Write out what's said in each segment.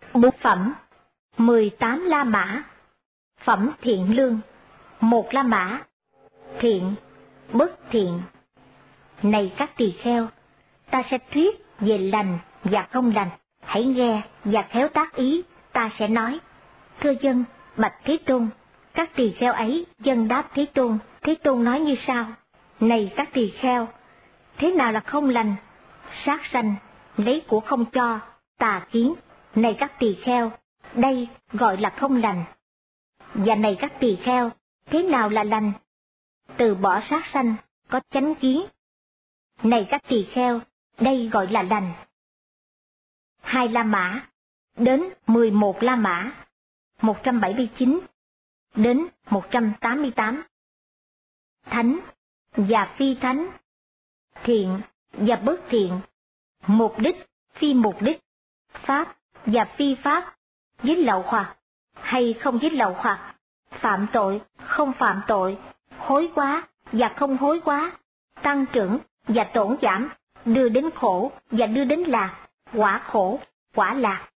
Bố phẩm 18 La Mã. Phẩm thiện lương. 1 La Mã. Thiện, bất thiện. Này các tỳ kheo, ta sẽ thuyết về lành và không lành, hãy nghe và khéo tác ý, ta sẽ nói. Thưa dân, bạch Thế Tôn. Các tỳ kheo ấy dân đáp Thế Tôn. Thế Tôn nói như sau: Này các tỳ kheo, thế nào là không lành? Sát sanh, lấy của không cho, tà kiến. Này các tỳ kheo, đây gọi là không lành. Và này các tỳ kheo, thế nào là lành? Từ bỏ sát sanh, có chánh kiến. Này các tỳ kheo, đây gọi là lành. 2 La Mã đến 11 La Mã, 179 đến 188. Thánh và phi thánh, thiện và bất thiện, mục đích, phi mục đích, pháp và phi pháp, giết lậu hoặc hay không giết lậu hoặc, phạm tội, không phạm tội, hối quá và không hối quá, tăng trưởng và tổn giảm, đưa đến khổ và đưa đến lạc, quả khổ, quả lạc.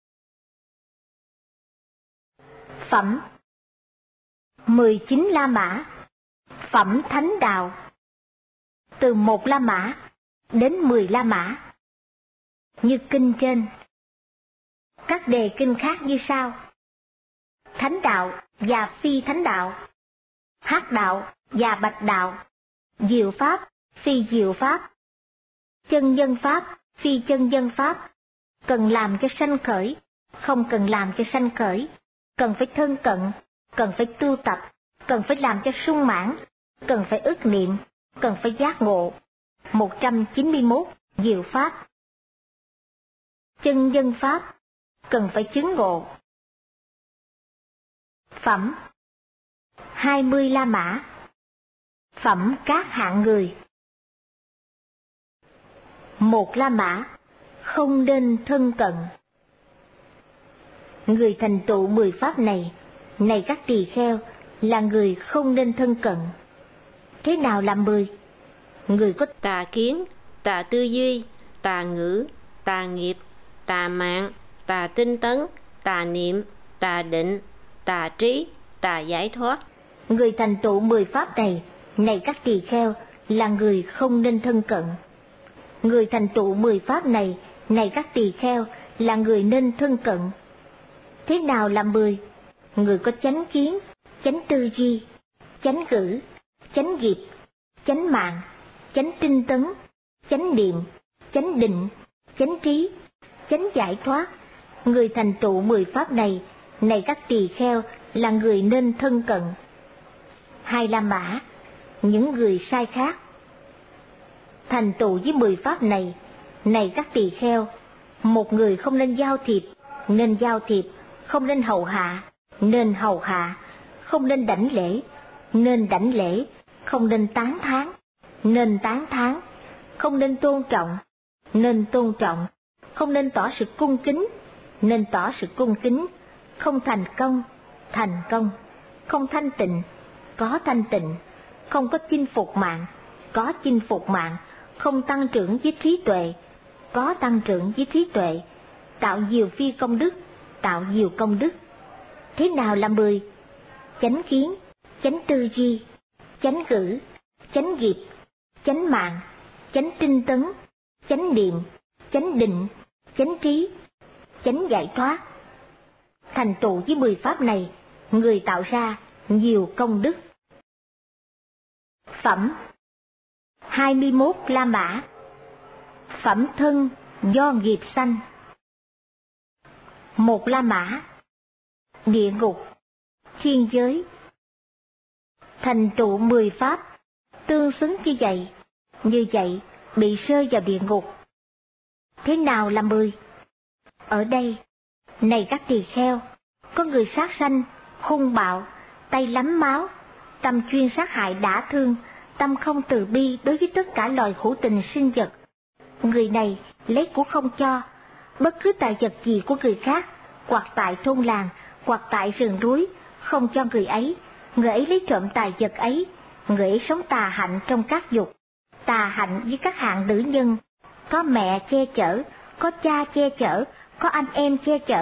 Phẩm 19 La Mã. Phẩm thánh đạo. Từ 1 La Mã đến 10 La Mã. Như kinh trên. Các đề kinh khác như sau: thánh đạo và phi thánh đạo, hắc đạo và bạch đạo, diệu pháp, phi diệu pháp, chân nhân pháp, phi chân nhân pháp, cần làm cho sanh khởi, không cần làm cho sanh khởi, cần phải thân cận, cần phải tu tập, cần phải làm cho sung mãn, cần phải ức niệm, cần phải giác ngộ. 191 diệu pháp. Chân nhân pháp, cần phải chứng ngộ. Phẩm 20 La Mã. Phẩm các hạng người. 1 La Mã, không nên thân cận. Người thành tựu 10 pháp này, này các tỳ kheo, là người không nên thân cận. Thế nào là 10? Người có tà kiến, tà tư duy, tà ngữ, tà nghiệp, tà mạng, tà tinh tấn, tà niệm, tà định, tà trí, tà giải thoát. Người thành tựu 10 pháp này, này các tỳ kheo, là người không nên thân cận. Người thành tựu 10 pháp này, này các tỳ kheo, là người nên thân cận. Thế nào là 10? Người có chánh kiến, chánh tư duy, chánh ngữ, chánh nghiệp, chánh mạng, chánh tinh tấn, chánh niệm, chánh định, chánh trí, chánh giải thoát. Người thành tựu 10 pháp này, này các tỳ kheo, là người nên thân cận. 2 La Mã, những người sai khác. Thành tựu với 10 pháp này, này các tỳ kheo, một người không nên giao thiệp, nên giao thiệp, không nên hầu hạ, nên hầu hạ, không nên đảnh lễ, nên đảnh lễ, không nên tán thán, nên tán thán, không nên tôn trọng, nên tôn trọng, không nên tỏ sự cung kính, nên tỏ sự cung kính, không thành công, không thanh tịnh, có thanh tịnh, không có chinh phục mạng, có chinh phục mạng, không tăng trưởng với trí tuệ, có tăng trưởng với trí tuệ, tạo nhiều phi công đức, tạo nhiều công đức. Thế nào là 10? Chánh kiến, chánh tư duy, chánh ngữ, chánh nghiệp, chánh mạng, chánh tinh tấn, chánh niệm, chánh định, chánh trí, chánh giải thoát. Thành tựu với 10 pháp này, người tạo ra nhiều công đức. Phẩm 21 La Mã. Phẩm thân do nghiệp sanh. 1 La Mã. Địa ngục, thiên giới. Thành tựu 10 pháp, tương xứng như vậy bị rơi vào địa ngục. Thế nào là 10? Ở đây, này các tỳ kheo, có người sát sanh, hung bạo, tay lắm máu, tâm chuyên sát hại đả thương, tâm không từ bi đối với tất cả loài hữu tình sinh vật. Người này lấy của không cho, bất cứ tài vật gì của người khác, hoặc tại thôn làng, hoặc tại rừng núi, không cho người ấy lấy trộm tài vật ấy. Người ấy sống tà hạnh trong các dục, tà hạnh với các hạng nữ nhân, có mẹ che chở, có cha che chở, có anh em che chở,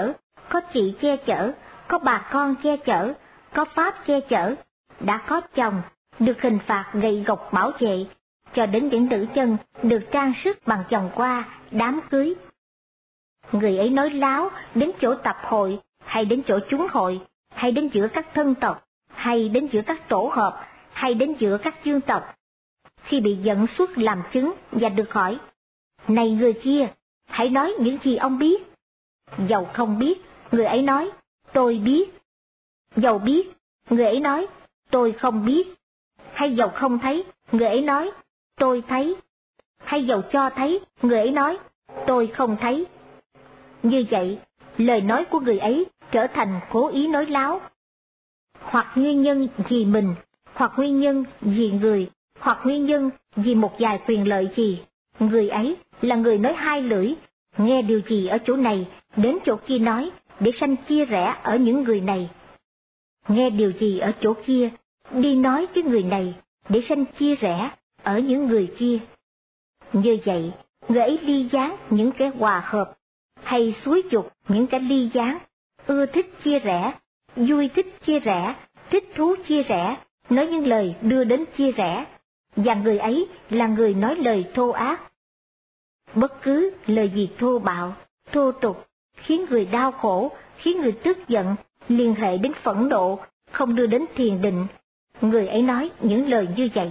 có chị che chở, có bà con che chở, có pháp che chở, đã có chồng, được hình phạt gậy gộc bảo vệ, cho đến những nữ chân được trang sức bằng vòng hoa, đám cưới. Người ấy nói láo đến chỗ tập hội, hay đến chỗ chúng hội, hay đến giữa các thân tộc, hay đến giữa các tổ hợp, hay đến giữa các chương tộc. Khi bị dẫn xuất làm chứng và được hỏi, này người kia, hãy nói những gì ông biết. Dầu không biết, người ấy nói, tôi biết. Dầu biết, người ấy nói, tôi không biết. Hay dầu không thấy, người ấy nói, tôi thấy. Hay dầu cho thấy, người ấy nói, tôi không thấy. Như vậy, lời nói của người ấy trở thành cố ý nói láo. Hoặc nguyên nhân vì mình, hoặc nguyên nhân vì người, hoặc nguyên nhân vì một vài quyền lợi gì. Người ấy là người nói hai lưỡi, nghe điều gì ở chỗ này, đến chỗ kia nói, để sanh chia rẽ ở những người này. Nghe điều gì ở chỗ kia, đi nói với người này, để sanh chia rẽ ở những người kia. Như vậy, người ấy ly gián những kẻ hòa hợp, hay xúi giục những kẻ ly gián, ưa thích chia rẽ, vui thích chia rẽ, thích thú chia rẽ, nói những lời đưa đến chia rẽ, và người ấy là người nói lời thô ác. Bất cứ lời gì thô bạo, thô tục, khiến người đau khổ, khiến người tức giận, liên hệ đến phẫn nộ, không đưa đến thiền định, người ấy nói những lời như vậy.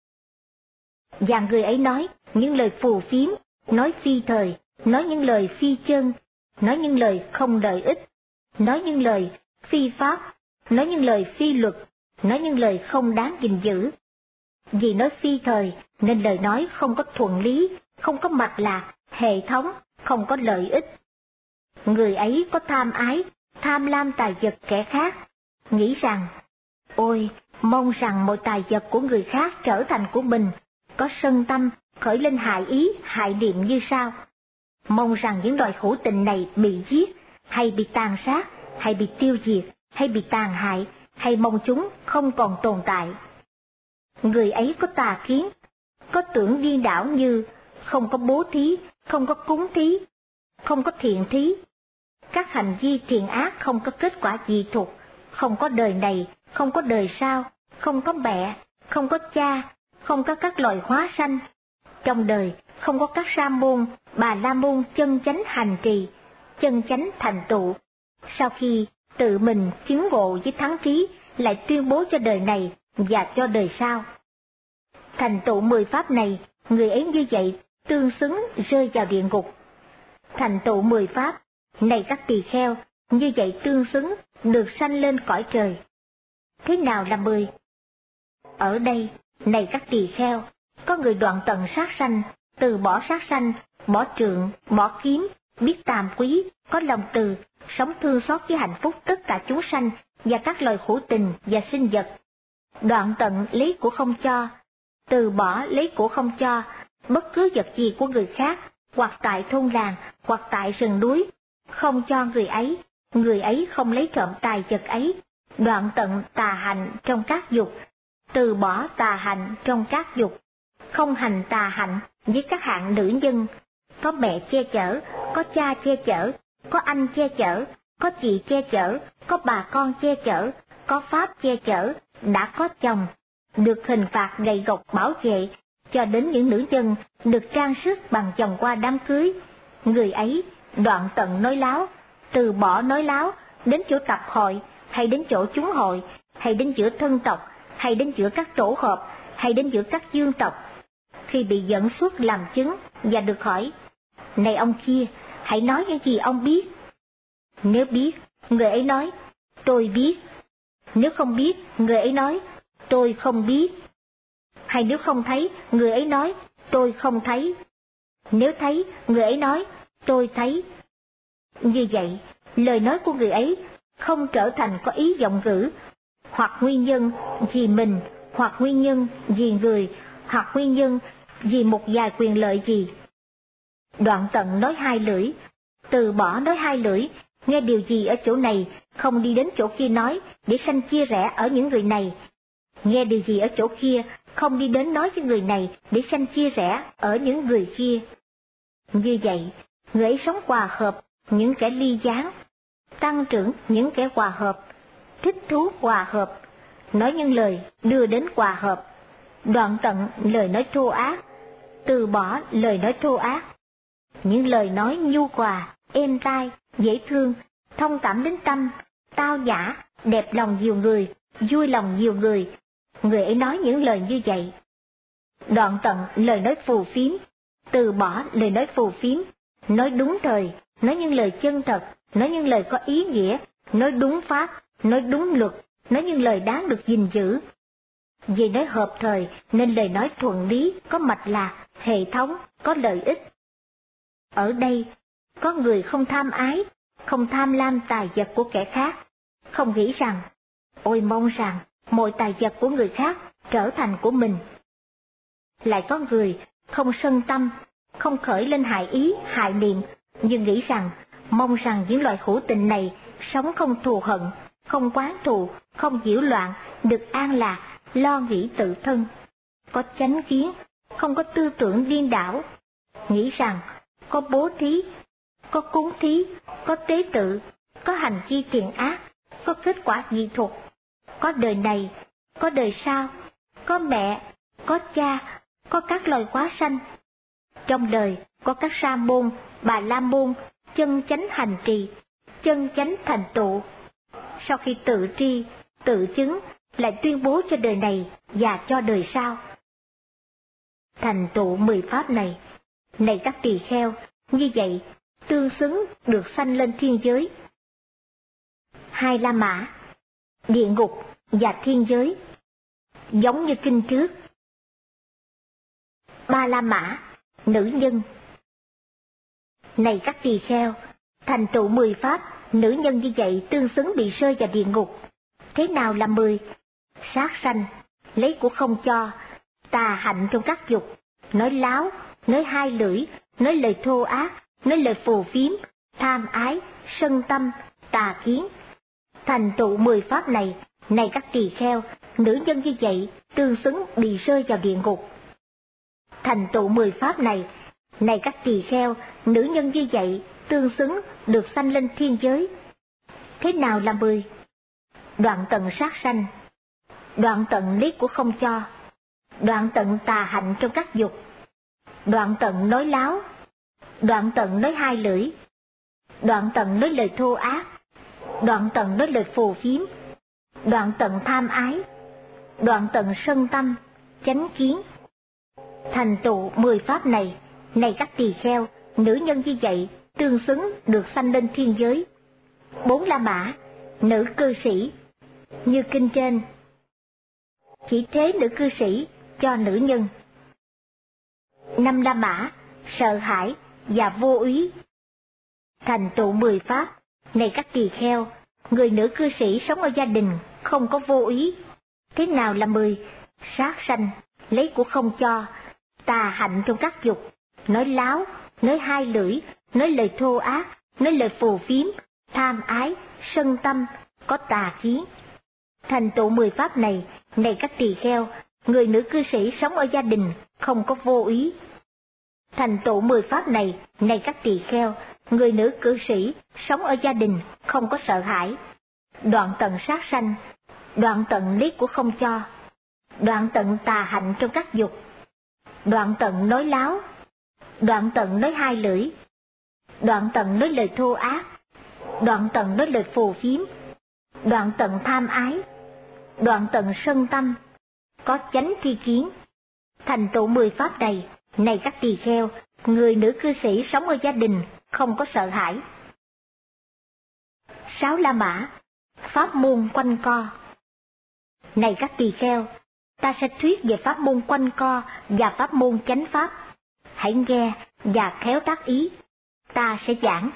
Và người ấy nói những lời phù phiếm, nói phi thời, nói những lời phi chân, nói những lời không lợi ích, nói những lời phi pháp, nói những lời phi luật, nói những lời không đáng gìn giữ. Vì nói phi thời nên lời nói không có thuận lý, không có mạch lạc, hệ thống, không có lợi ích. Người ấy có tham ái, tham lam tài vật kẻ khác, nghĩ rằng, ôi, mong rằng mọi tài vật của người khác trở thành của mình, có sân tâm, khởi lên hại ý, hại niệm như sau. Mong rằng những loài hữu tình này bị giết, hay bị tàn sát, hay bị tiêu diệt, hay bị tàn hại, hay mong chúng không còn tồn tại. Người ấy có tà kiến, có tưởng điên đảo như không có bố thí, không có cúng thí, không có thiện thí. Các hành vi thiện ác không có kết quả dị thục, không có đời này, không có đời sau, không có mẹ, không có cha, không có các loài hóa sanh. Trong đời không có các sa môn, bà la môn chân chánh hành trì, chân chánh thành tựu. Sau khi tự mình chứng ngộ với thắng trí, lại tuyên bố cho đời này và cho đời sau. Thành tựu 10 pháp này, người ấy như vậy tương xứng rơi vào địa ngục. Thành tựu 10 pháp, này các tỳ kheo, như vậy tương xứng được sanh lên cõi trời. Thế nào là 10? Ở đây, này các tỳ kheo, có người đoạn tận sát sanh, từ bỏ sát sanh, bỏ trượng, bỏ kiếm, biết tàm quý, có lòng từ, sống thương xót với hạnh phúc tất cả chúng sanh và các loài hữu tình và sinh vật. Đoạn tận lấy của không cho, từ bỏ lấy của không cho, bất cứ vật gì của người khác, hoặc tại thôn làng, hoặc tại rừng núi, không cho người ấy không lấy trộm tài vật ấy. Đoạn tận tà hạnh trong các dục, từ bỏ tà hạnh trong các dục, không hành tà hạnh với các hạng nữ nhân, có mẹ che chở, có cha che chở, có anh che chở, có chị che chở, có bà con che chở, có pháp che chở, đã có chồng, được hình phạt gậy gộc bảo vệ, cho đến những nữ nhân được trang sức bằng vòng hoa đám cưới. Người ấy đoạn tận nói láo, từ bỏ nói láo, đến chỗ tập hội, hay đến chỗ chúng hội, hay đến giữa thân tộc, hay đến giữa các tổ hợp, hay đến giữa các dương tộc. Khi bị dẫn xuất làm chứng và được hỏi, này ông kia, hãy nói những gì ông biết. Nếu biết, người ấy nói, tôi biết. Nếu không biết, người ấy nói, tôi không biết. Hay nếu không thấy, người ấy nói, tôi không thấy. Nếu thấy, người ấy nói, tôi thấy. Như vậy, lời nói của người ấy không trở thành có ý vọng ngữ, hoặc nguyên nhân vì mình, hoặc nguyên nhân vì người, hoặc nguyên nhân vì một vài quyền lợi gì. Đoạn tận nói hai lưỡi, từ bỏ nói hai lưỡi, nghe điều gì ở chỗ này, không đi đến chỗ kia nói, để sanh chia rẽ ở những người này. Nghe điều gì ở chỗ kia, không đi đến nói với người này, để sanh chia rẽ ở những người kia. Như vậy, người ấy sống hòa hợp những kẻ ly gián, tăng trưởng những kẻ hòa hợp, thích thú hòa hợp, nói những lời đưa đến hòa hợp, đoạn tận lời nói thô ác, từ bỏ lời nói thô ác. Những lời nói nhu hòa, êm tai, dễ thương, thông cảm đến tâm, tao nhã, đẹp lòng nhiều người, vui lòng nhiều người. Người ấy nói những lời như vậy. Đoạn tận lời nói phù phiếm, từ bỏ lời nói phù phiếm, nói đúng thời, nói những lời chân thật, nói những lời có ý nghĩa, nói đúng pháp, nói đúng luật, nói những lời đáng được gìn giữ. Vì nói hợp thời nên lời nói thuận lý, có mạch lạc, hệ thống, có lợi ích. Ở đây, có người không tham ái, không tham lam tài vật của kẻ khác, không nghĩ rằng, ôi mong rằng mọi tài vật của người khác trở thành của mình. Lại có người không sân tâm, không khởi lên hại ý, hại niệm, nhưng nghĩ rằng, mong rằng những loài hữu tình này sống không thù hận, không oán thù, không nhiễu loạn, được an lạc, lo nghĩ tự thân, có chánh kiến, không có tư tưởng điên đảo, nghĩ rằng có bố thí, có cúng thí, có tế tự, có hành chi thiện ác, có kết quả dị thục, có đời này, có đời sau, có mẹ, có cha, có các loài hóa sanh. Trong đời có các sa môn, bà la môn, chân chánh hành trì, chân chánh thành tựu. Sau khi tự tri, tự chứng, lại tuyên bố cho đời này và cho đời sau. Thành tựu 10 pháp này, này các tỳ kheo, như vậy tương xứng được sanh lên thiên giới. 2 La Mã, địa ngục và thiên giới, giống như kinh trước. 3 La Mã, nữ nhân. Này các tỳ kheo, thành tựu 10 pháp, nữ nhân như vậy tương xứng bị rơi vào địa ngục. Thế nào là 10? Sát sanh, lấy của không cho, tà hạnh trong các dục, nói láo, nói hai lưỡi, nói lời thô ác, nói lời phù phiếm, tham ái, sân tâm, tà kiến. Thành tựu 10 pháp này, này các tỳ kheo, nữ nhân như vậy tương xứng bị rơi vào địa ngục. Thành tựu 10 pháp này, này các tỳ kheo, nữ nhân như vậy tương xứng được sanh lên thiên giới. Thế nào là 10? Đoạn tận sát sanh, đoạn tận lấy của không cho, đoạn tận tà hạnh trong các dục, đoạn tận nói láo, đoạn tận nói hai lưỡi, đoạn tận nói lời thô ác, đoạn tận nói lời phù phiếm, đoạn tận tham ái, đoạn tận sân tâm, chánh kiến. Thành tựu 10 pháp này, này các tỳ kheo, nữ nhân như vậy tương xứng được sanh lên thiên giới. 4 La Mã, nữ cư sĩ, như kinh trên. Chỉ thế nữ cư sĩ cho nữ nhân. 5 La Mã, sợ hãi và vô úy. Thành tựu 10 pháp, này các tỳ kheo, người nữ cư sĩ sống ở gia đình không có vô úy. Thế nào là 10? Sát sanh, lấy của không cho, tà hạnh trong các dục, nói láo, nói hai lưỡi, nói lời thô ác, nói lời phù phiếm, tham ái, sân tâm, có tà kiến. Thành tựu 10 pháp này, này các tỳ kheo, người nữ cư sĩ sống ở gia đình không có vô úy. Thành tựu 10 pháp này, này các tỳ kheo, người nữ cư sĩ sống ở gia đình không có sợ hãi. Đoạn tận sát sanh, đoạn tận lý của không cho, đoạn tận tà hạnh trong các dục, đoạn tận nói láo, đoạn tận nói hai lưỡi, đoạn tận nói lời thô ác, đoạn tận nói lời phù phiếm, đoạn tận tham ái, đoạn tận sân tâm, có chánh tri kiến. Thành tựu 10 pháp này, này các tỳ kheo, người nữ cư sĩ sống ở gia đình không có sợ hãi. 6 La Mã, pháp môn quanh co. Này các tỳ kheo, ta sẽ thuyết về pháp môn quanh co và pháp môn chánh pháp. Hãy nghe và khéo tác ý, ta sẽ giảng.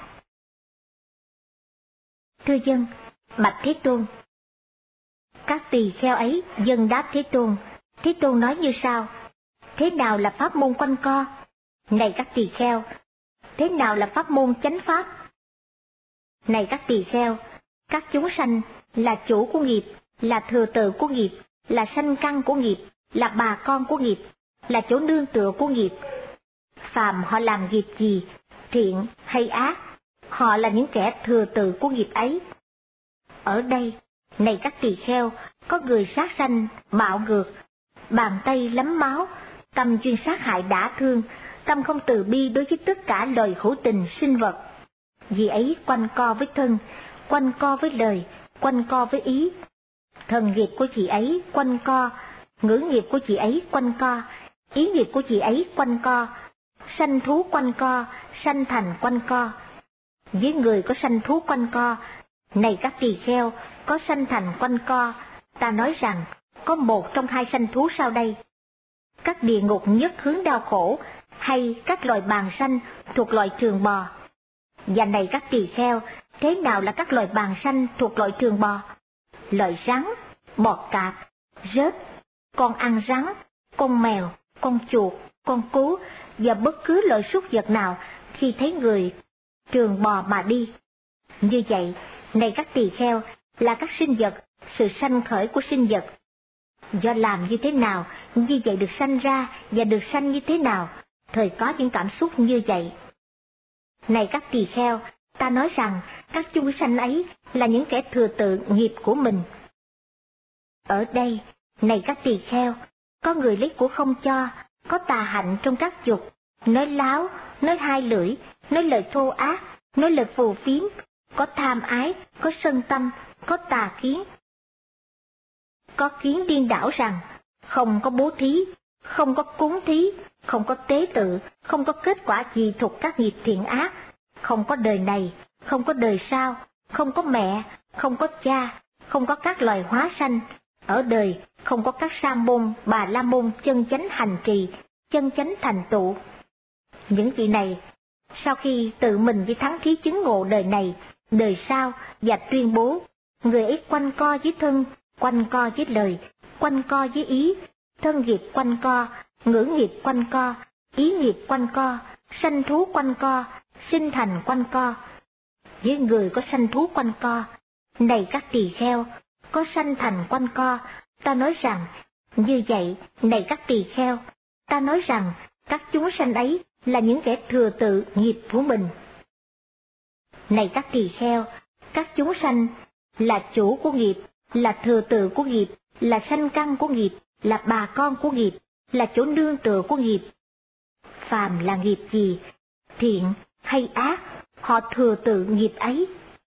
Thưa dân, bạch Thế Tôn. Các tỳ kheo ấy dân đáp Thế Tôn. Thế Tôn nói như sau: thế nào là pháp môn quanh co? Này các tỳ kheo, thế nào là pháp môn chánh pháp? Này các tỳ kheo, các chúng sanh là chủ của nghiệp, là thừa tự của nghiệp, là sanh căn của nghiệp, là bà con của nghiệp, là chỗ nương tựa của nghiệp. Phàm họ làm nghiệp gì, thiện hay ác, họ là những kẻ thừa tự của nghiệp ấy. Ở đây, này các tỳ kheo, có người sát sanh, bạo ngược, bàn tay lấm máu, tâm chuyên sát hại đả thương, tâm không từ bi đối với tất cả loài hữu tình sinh vật. Vì ấy quanh co với thân, quanh co với lời, quanh co với ý. Thần nghiệp của chị ấy quanh co, ngữ nghiệp của chị ấy quanh co, ý nghiệp của chị ấy quanh co, sanh thú quanh co, sanh thành quanh co. Với người có sanh thú quanh co, này các tỳ kheo, có sanh thành quanh co, ta nói rằng có một trong hai sanh thú sau đây: các địa ngục nhất hướng đau khổ, hay các loài bàng sanh thuộc loài trường bò. Và này các tỳ kheo, thế nào là các loài bàng sanh thuộc loài trường bò? Loài rắn, bọ cạp, rết, con ăn rắn, con mèo, con chuột, con cú và bất cứ loại súc vật nào khi thấy người trường bò mà đi. Như vậy, này các tỳ kheo, là các sinh vật, sự sanh khởi của sinh vật. Do làm như thế nào, như vậy được sanh ra, và được sanh như thế nào, thời có những cảm xúc như vậy. Này các tỳ kheo, ta nói rằng các chúng sanh ấy là những kẻ thừa tự nghiệp của mình. Ở đây, này các tỳ kheo, có người lấy của không cho, có tà hạnh trong các dục, nói láo, nói hai lưỡi, nói lời thô ác, nói lời phù phiếm, có tham ái, có sân tâm, có tà kiến. Có kiến điên đảo rằng không có bố thí, không có cúng thí, không có tế tự, không có kết quả gì thuộc các nghiệp thiện ác, không có đời này, không có đời sau, không có mẹ, không có cha, không có các loài hóa sanh, ở đời không có các sa môn, bà la môn chân chánh hành trì, chân chánh thành tựu. Những vị này, sau khi tự mình với thắng trí chứng ngộ đời này, đời sau và tuyên bố, người ấy quanh co với thân, quanh co với lời, quanh co với ý, thân nghiệp quanh co, ngữ nghiệp quanh co, ý nghiệp quanh co, sanh thú quanh co, sinh thành quanh co. Với người có sanh thú quanh co, này các tỳ kheo, có sanh thành quanh co, ta nói rằng, như vậy, này các tỳ kheo, ta nói rằng, các chúng sanh ấy là những kẻ thừa tự nghiệp của mình. Này các tỳ kheo, các chúng sanh là chủ của nghiệp, là thừa tự của nghiệp, là sanh căn của nghiệp, là bà con của nghiệp, là chỗ nương tựa của nghiệp. Phàm là nghiệp gì, thiện hay ác, họ thừa tự nghiệp ấy.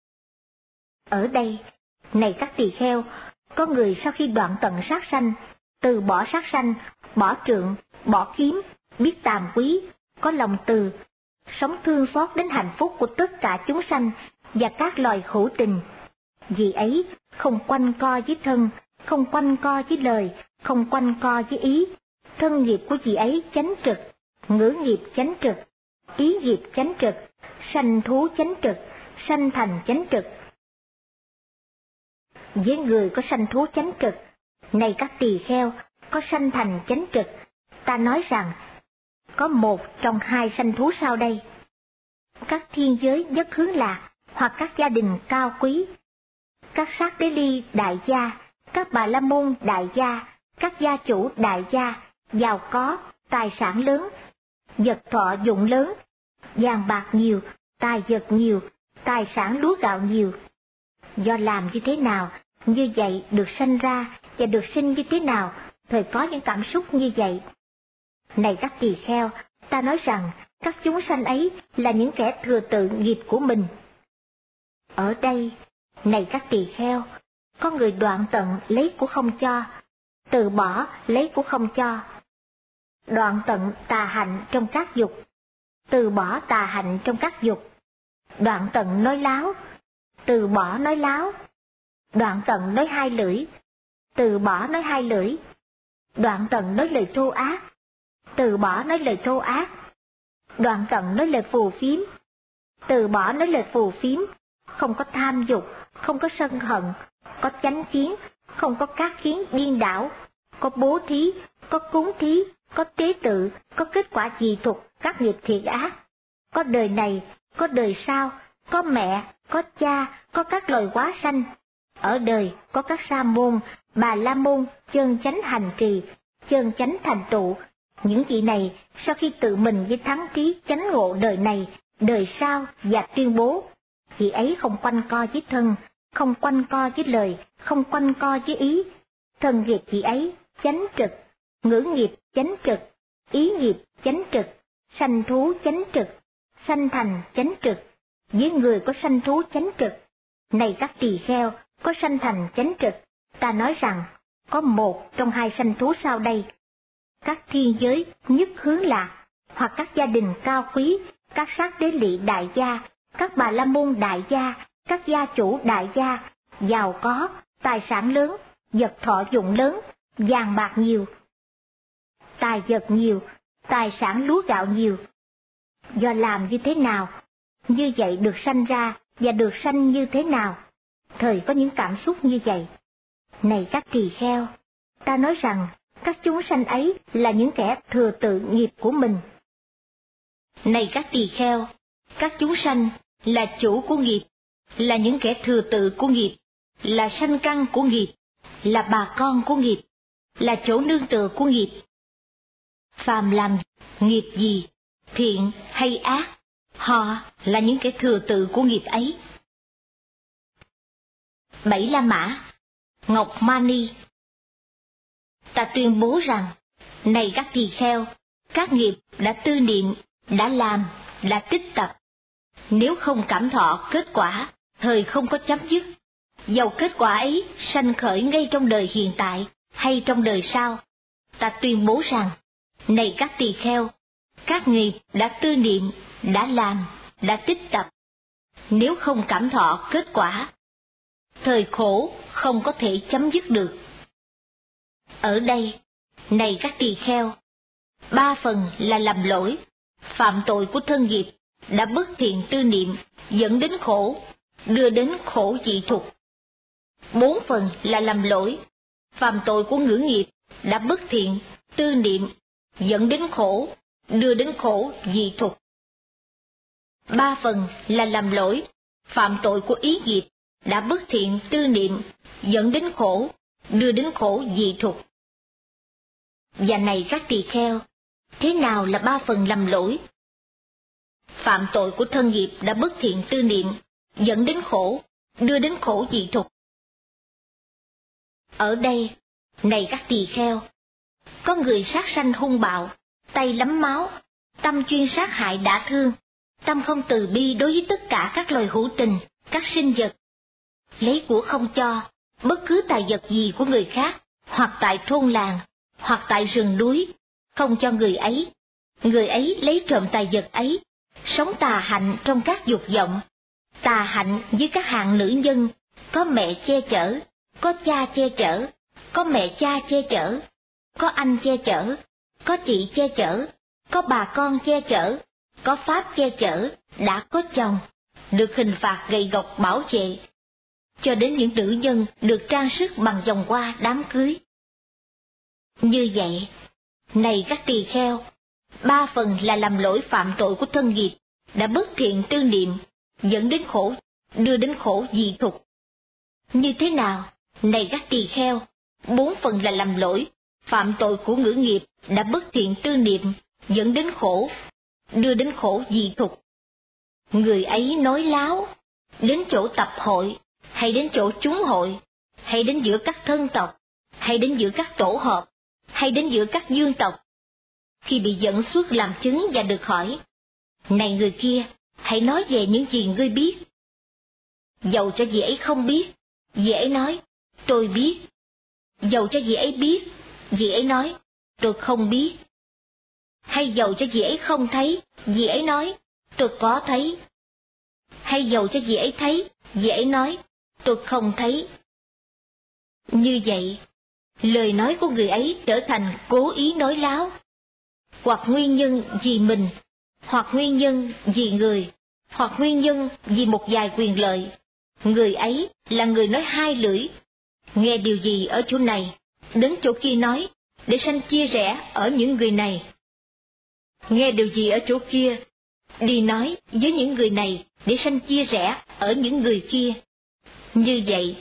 Ở đây, này các tỳ kheo, có người sau khi đoạn tận sát sanh, từ bỏ sát sanh, bỏ trượng, bỏ kiếm, biết tàm quý, có lòng từ, sống thương xót đến hạnh phúc của tất cả chúng sanh và các loài hữu tình. Vì ấy, không quanh co với thân, không quanh co với lời, không quanh co với ý. Thân nghiệp của chị ấy chánh trực, ngữ nghiệp chánh trực, ý nghiệp chánh trực, sanh thú chánh trực, sanh thành chánh trực. Với người có sanh thú chánh trực, này các tỳ kheo, có sanh thành chánh trực, ta nói rằng, có một trong hai sanh thú sau đây: các thiên giới nhất hướng lạc, hoặc các gia đình cao quý, các sát đế ly đại gia, các bà la môn đại gia, các gia chủ đại gia, giàu có, tài sản lớn, vật thọ dụng lớn, vàng bạc nhiều, tài vật nhiều, tài sản lúa gạo nhiều. Do làm như thế nào, như vậy được sanh ra, và được sinh như thế nào, thời có những cảm xúc như vậy. Này các tỳ kheo, ta nói rằng, các chúng sanh ấy là những kẻ thừa tự nghiệp của mình. Ở đây, này các tỳ kheo, có người đoạn tận lấy của không cho, từ bỏ lấy của không cho, đoạn tận tà hạnh trong các dục, từ bỏ tà hạnh trong các dục, đoạn tận nói láo, từ bỏ nói láo, đoạn tận nói hai lưỡi, từ bỏ nói hai lưỡi, đoạn tận nói lời thô ác, từ bỏ nói lời thô ác, đoạn tận nói lời phù phiếm, từ bỏ nói lời phù phiếm, không có tham dục, không có sân hận, có chánh kiến, không có các kiến điên đảo, có bố thí, có cúng thí, có tế tự, có kết quả dị thục các nghiệp thiện ác, có đời này, có đời sau, có mẹ, có cha, có các loài hóa sanh. Ở đời có các sa môn, bà la môn, chân chánh hành trì, chân chánh thành tựu. Những vị này sau khi tự mình với thắng trí chánh ngộ đời này, đời sau và tuyên bố, vị ấy không quanh co với thân, không quanh co với lời, không quanh co với ý. Thân nghiệp vị ấy chánh trực, ngữ nghiệp chánh trực, ý nghiệp chánh trực, sanh thú chánh trực, sanh thành chánh trực, với người có sanh thú chánh trực. Này các tỳ kheo, có sanh thành chánh trực, ta nói rằng, có một trong hai sanh thú sau đây. Các thiên giới nhất hướng lạc, hoặc các gia đình cao quý, các sát đế lỵ đại gia, các bà la môn đại gia, các gia chủ đại gia, giàu có, tài sản lớn, vật thọ dụng lớn, vàng bạc nhiều, tài vật nhiều, tài sản lúa gạo nhiều. Do làm như thế nào, như vậy được sanh ra, và được sanh như thế nào, thời có những cảm xúc như vậy. Này các tỳ kheo, ta nói rằng, các chúng sanh ấy là những kẻ thừa tự nghiệp của mình. Này các tỳ kheo, các chúng sanh là chủ của nghiệp, là những kẻ thừa tự của nghiệp, là sanh căn của nghiệp, là bà con của nghiệp, là chỗ nương tựa của nghiệp. Phàm làm nghiệp gì, thiện hay ác, họ là những kẻ thừa tự của nghiệp ấy. Bảy La Mã, Ngọc Mani. Ta tuyên bố rằng, này các tỳ kheo, các nghiệp đã tư niệm, đã làm, đã tích tập. Nếu không cảm thọ kết quả, thời không có chấm dứt. Dầu kết quả ấy sanh khởi ngay trong đời hiện tại hay trong đời sau, ta tuyên bố rằng, này các tỳ kheo, các nghiệp đã tư niệm, đã làm, đã tích tập. Nếu không cảm thọ kết quả, thời khổ không có thể chấm dứt được. Ở đây, này các tỳ kheo, 3 phần là lầm lỗi, phạm tội của thân nghiệp, đã bất thiện tư niệm, dẫn đến khổ, đưa đến khổ dị thục. 4 phần là lầm lỗi, phạm tội của ngữ nghiệp, đã bất thiện tư niệm, dẫn đến khổ, đưa đến khổ dị thục. 3 phần là lầm lỗi, phạm tội của ý nghiệp, đã bất thiện tư niệm, dẫn đến khổ, đưa đến khổ dị thục. Và này các tỳ kheo, thế nào là 3 phần lầm lỗi? Phạm tội của thân nghiệp đã bất thiện tư niệm, dẫn đến khổ, đưa đến khổ dị thục. Ở đây, này các tỳ kheo, có người sát sanh hung bạo, tay lấm máu, tâm chuyên sát hại đả thương, tâm không từ bi đối với tất cả các loài hữu tình, các sinh vật. Lấy của không cho, bất cứ tài vật gì của người khác, hoặc tại thôn làng, hoặc tại rừng núi, không cho người ấy lấy trộm tài vật ấy, sống tà hạnh trong các dục vọng, tà hạnh với các hạng nữ nhân, có mẹ che chở, có cha che chở, có mẹ cha che chở, có anh che chở, có chị che chở, có bà con che chở, có pháp che chở, đã có chồng, được hình phạt gậy gộc bảo vệ, cho đến những nữ nhân được trang sức bằng vòng hoa đám cưới. Như vậy, này các tỳ kheo, 3 phần là làm lỗi phạm tội của thân nghiệp, đã bất thiện tư niệm, dẫn đến khổ, đưa đến khổ dị thục. Như thế nào, này các tỳ kheo, 4 phần là làm lỗi, phạm tội của ngữ nghiệp, đã bất thiện tư niệm, dẫn đến khổ, đưa đến khổ dị thục. Người ấy nói láo, đến chỗ tập hội, hay đến chỗ chúng hội, hay đến giữa các thân tộc, hay đến giữa các tổ hợp, hay đến giữa các dương tộc. Khi bị dẫn xuất làm chứng và được hỏi, này người kia, hãy nói về những gì ngươi biết. Dầu cho vị ấy không biết, vị ấy nói, tôi biết. Dầu cho vị ấy biết, vị ấy nói, tôi không biết. Hay dầu cho vị ấy không thấy, vị ấy nói, tôi có thấy. Hay dầu cho vị ấy thấy, vị ấy nói, tôi không thấy. Như vậy, lời nói của người ấy trở thành cố ý nói láo, hoặc nguyên nhân vì mình, hoặc nguyên nhân vì người, hoặc nguyên nhân vì một vài quyền lợi. Người ấy là người nói hai lưỡi, nghe điều gì ở chỗ này, đến chỗ kia nói, để sanh chia rẽ ở những người này. Nghe điều gì ở chỗ kia, đi nói với những người này, để sanh chia rẽ ở những người kia. Như vậy,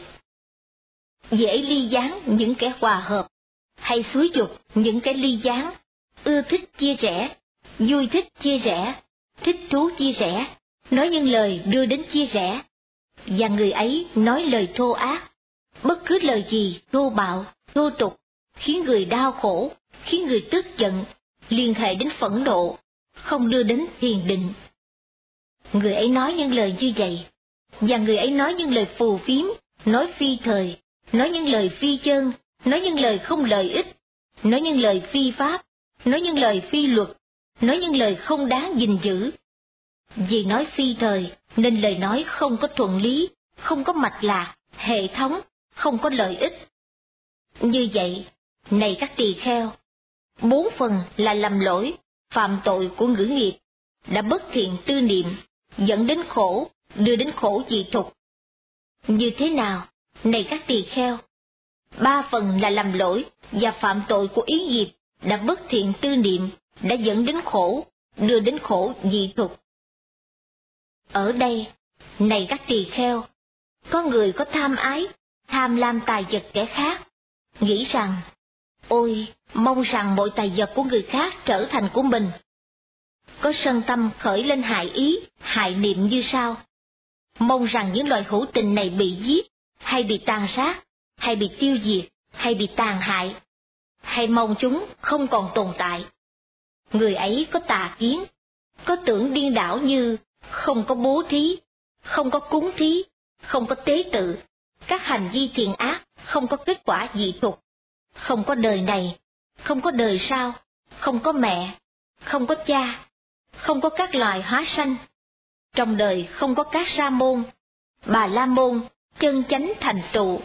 dễ ly gián những kẻ hòa hợp, hay xúi giục những kẻ ly gián, ưa thích chia rẽ, vui thích chia rẽ, thích thú chia sẻ, nói những lời đưa đến chia sẻ, và người ấy nói lời thô ác, bất cứ lời gì thô bạo, thô tục, khiến người đau khổ, khiến người tức giận, liên hệ đến phẫn nộ, không đưa đến thiền định. Người ấy nói những lời như vậy, và người ấy nói những lời phù phiếm, nói phi thời, nói những lời phi chân, nói những lời không lợi ích, nói những lời phi pháp, nói những lời phi luật, nói những lời không đáng gìn giữ. Vì nói phi thời nên lời nói không có thuận lý, không có mạch lạc, hệ thống, không có lợi ích. Như vậy, này các tỳ kheo, 4 phần là lầm lỗi, phạm tội của ngữ nghiệp, đã bất thiện tư niệm, dẫn đến khổ, đưa đến khổ dị thục. Như thế nào, này các tỳ kheo? 3 phần là lầm lỗi và phạm tội của ý nghiệp, đã bất thiện tư niệm, đã dẫn đến khổ, đưa đến khổ dị thục. Ở đây, này các tỳ kheo, có người có tham ái, tham lam tài vật kẻ khác, nghĩ rằng, ôi, mong rằng mọi tài vật của người khác trở thành của mình. Có sân tâm khởi lên hại ý, hại niệm như sau: mong rằng những loài hữu tình này bị giết, hay bị tàn sát, hay bị tiêu diệt, hay bị tàn hại, hay mong chúng không còn tồn tại. Người ấy có tà kiến, có tưởng điên đảo như không có bố thí, không có cúng thí, không có tế tự, các hành vi thiện ác không có kết quả dị thục, không có đời này, không có đời sau, không có mẹ, không có cha, không có các loài hóa sanh. Trong đời không có các sa môn, bà la môn, chân chánh thành tựu.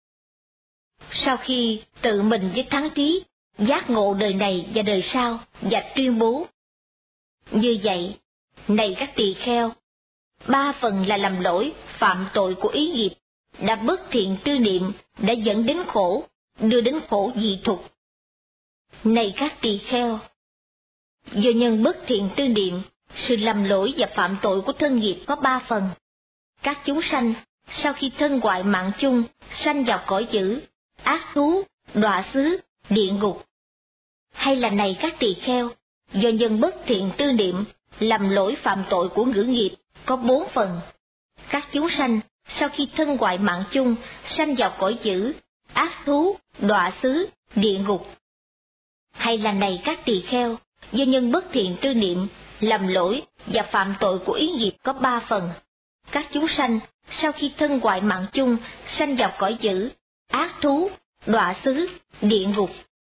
Sau khi tự mình với thắng trí, giác ngộ đời này và đời sau, và tuyên bố: như vậy, này các tỳ kheo, 3 phần là lầm lỗi, phạm tội của ý nghiệp, đã bất thiện tư niệm, đã dẫn đến khổ, đưa đến khổ dị thục. Này các tỳ kheo, do nhân bất thiện tư niệm, sự lầm lỗi và phạm tội của thân nghiệp có 3 phần. Các chúng sanh, sau khi thân hoại mạng chung, sanh vào cõi dữ, ác thú, đọa xứ, địa ngục. Hay là này các tỳ kheo, do nhân bất thiện tư niệm, lầm lỗi phạm tội của ngữ nghiệp có 4 phần. Các chúng sanh, sau khi thân hoại mạng chung, sanh vào cõi dữ, ác thú, đọa xứ, địa ngục. Hay là này các tỳ kheo, do nhân bất thiện tư niệm, lầm lỗi và phạm tội của ý nghiệp có 3 phần. Các chúng sanh, sau khi thân hoại mạng chung, sanh vào cõi dữ, ác thú, đọa xứ, địa ngục.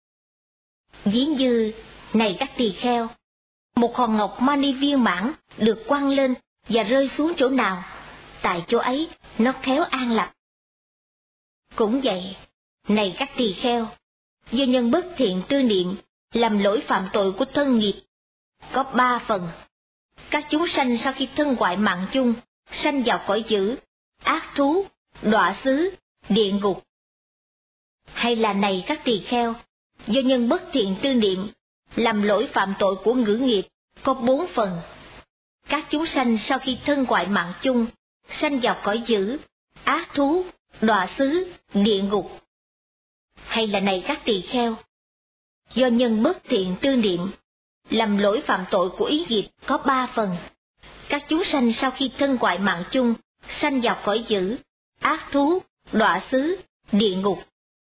Ví như, này các tỳ kheo, một hòn ngọc mani viên mãn được quăng lên và rơi xuống chỗ nào, tại chỗ ấy nó khéo an lập. Cũng vậy, này các tỳ kheo, do nhân bất thiện tư niệm, làm lỗi phạm tội của thân nghiệp có 3 phần. Các chúng sanh sau khi thân hoại mạng chung, sanh vào cõi dữ, ác thú, đọa xứ, địa ngục. Hay là này các tỳ kheo, do nhân bất thiện tư niệm, làm lỗi phạm tội của ngữ nghiệp có 4 phần. Các chúng sanh sau khi thân hoại mạng chung, sanh vào cõi dữ, ác thú, đọa xứ, địa ngục. Hay là này các tỳ kheo, do nhân bất thiện tư niệm, làm lỗi phạm tội của ý nghiệp có 3 phần. Các chúng sanh sau khi thân hoại mạng chung, sanh vào cõi dữ, ác thú, đọa xứ, địa ngục.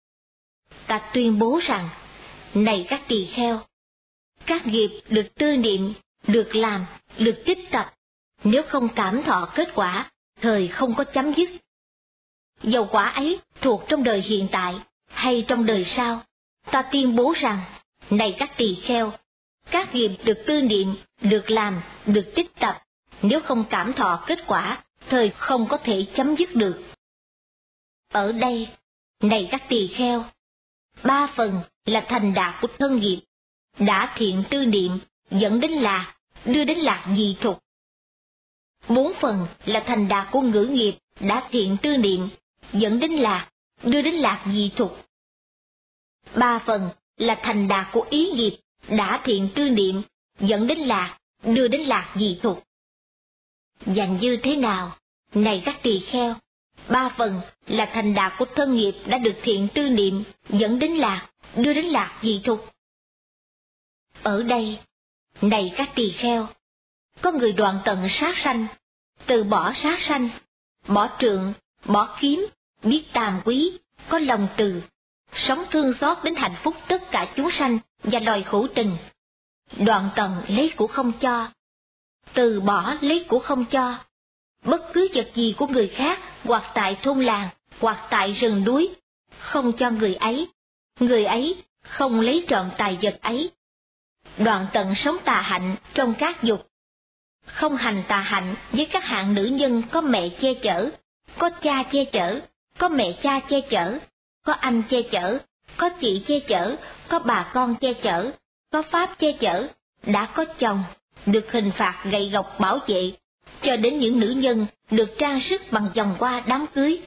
Ta tuyên bố rằng, này các tỳ kheo, các nghiệp được tư niệm, được làm, được tích tập, nếu không cảm thọ kết quả, thời không có chấm dứt. Dầu quả ấy thuộc trong đời hiện tại hay trong đời sau, ta tuyên bố rằng, này các tỳ kheo, các nghiệp được tư niệm, được làm, được tích tập, nếu không cảm thọ kết quả, thời không có thể chấm dứt được. Ở đây, này các tỳ kheo, 3 phần là thành đạt của thân nghiệp, đã thiện tư niệm, dẫn đến lạc, đưa đến lạc dị thục. 4 phần là thành đạt của ngữ nghiệp, đã thiện tư niệm, dẫn đến lạc, đưa đến lạc dị thục. 3 phần là thành đạt của ý nghiệp, đã thiện tư niệm, dẫn đến lạc, đưa đến lạc dị thục. Và như thế nào, này các tỳ kheo, 3 phần là thành đạt của thân nghiệp đã được thiện tư niệm, dẫn đến lạc, đưa đến lạc dị thục. Ở đây, này các tỳ kheo, có người đoạn tận sát sanh, từ bỏ sát sanh, bỏ trượng, bỏ kiếm, biết tàm quý, có lòng từ, sống thương xót đến hạnh phúc tất cả chúng sanh và loài hữu tình. Đoạn tận lấy của không cho, từ bỏ lấy của không cho, bất cứ vật gì của người khác, hoặc tại thôn làng, hoặc tại rừng núi, không cho người ấy không lấy trộm tài vật ấy. Đoạn tận sống tà hạnh trong các dục, không hành tà hạnh với các hạng nữ nhân có mẹ che chở, có cha che chở, có mẹ cha che chở, có anh che chở, có chị che chở, có bà con che chở, có pháp che chở, đã có chồng, được hình phạt gậy gộc bảo vệ, cho đến những nữ nhân được trang sức bằng vòng hoa đám cưới.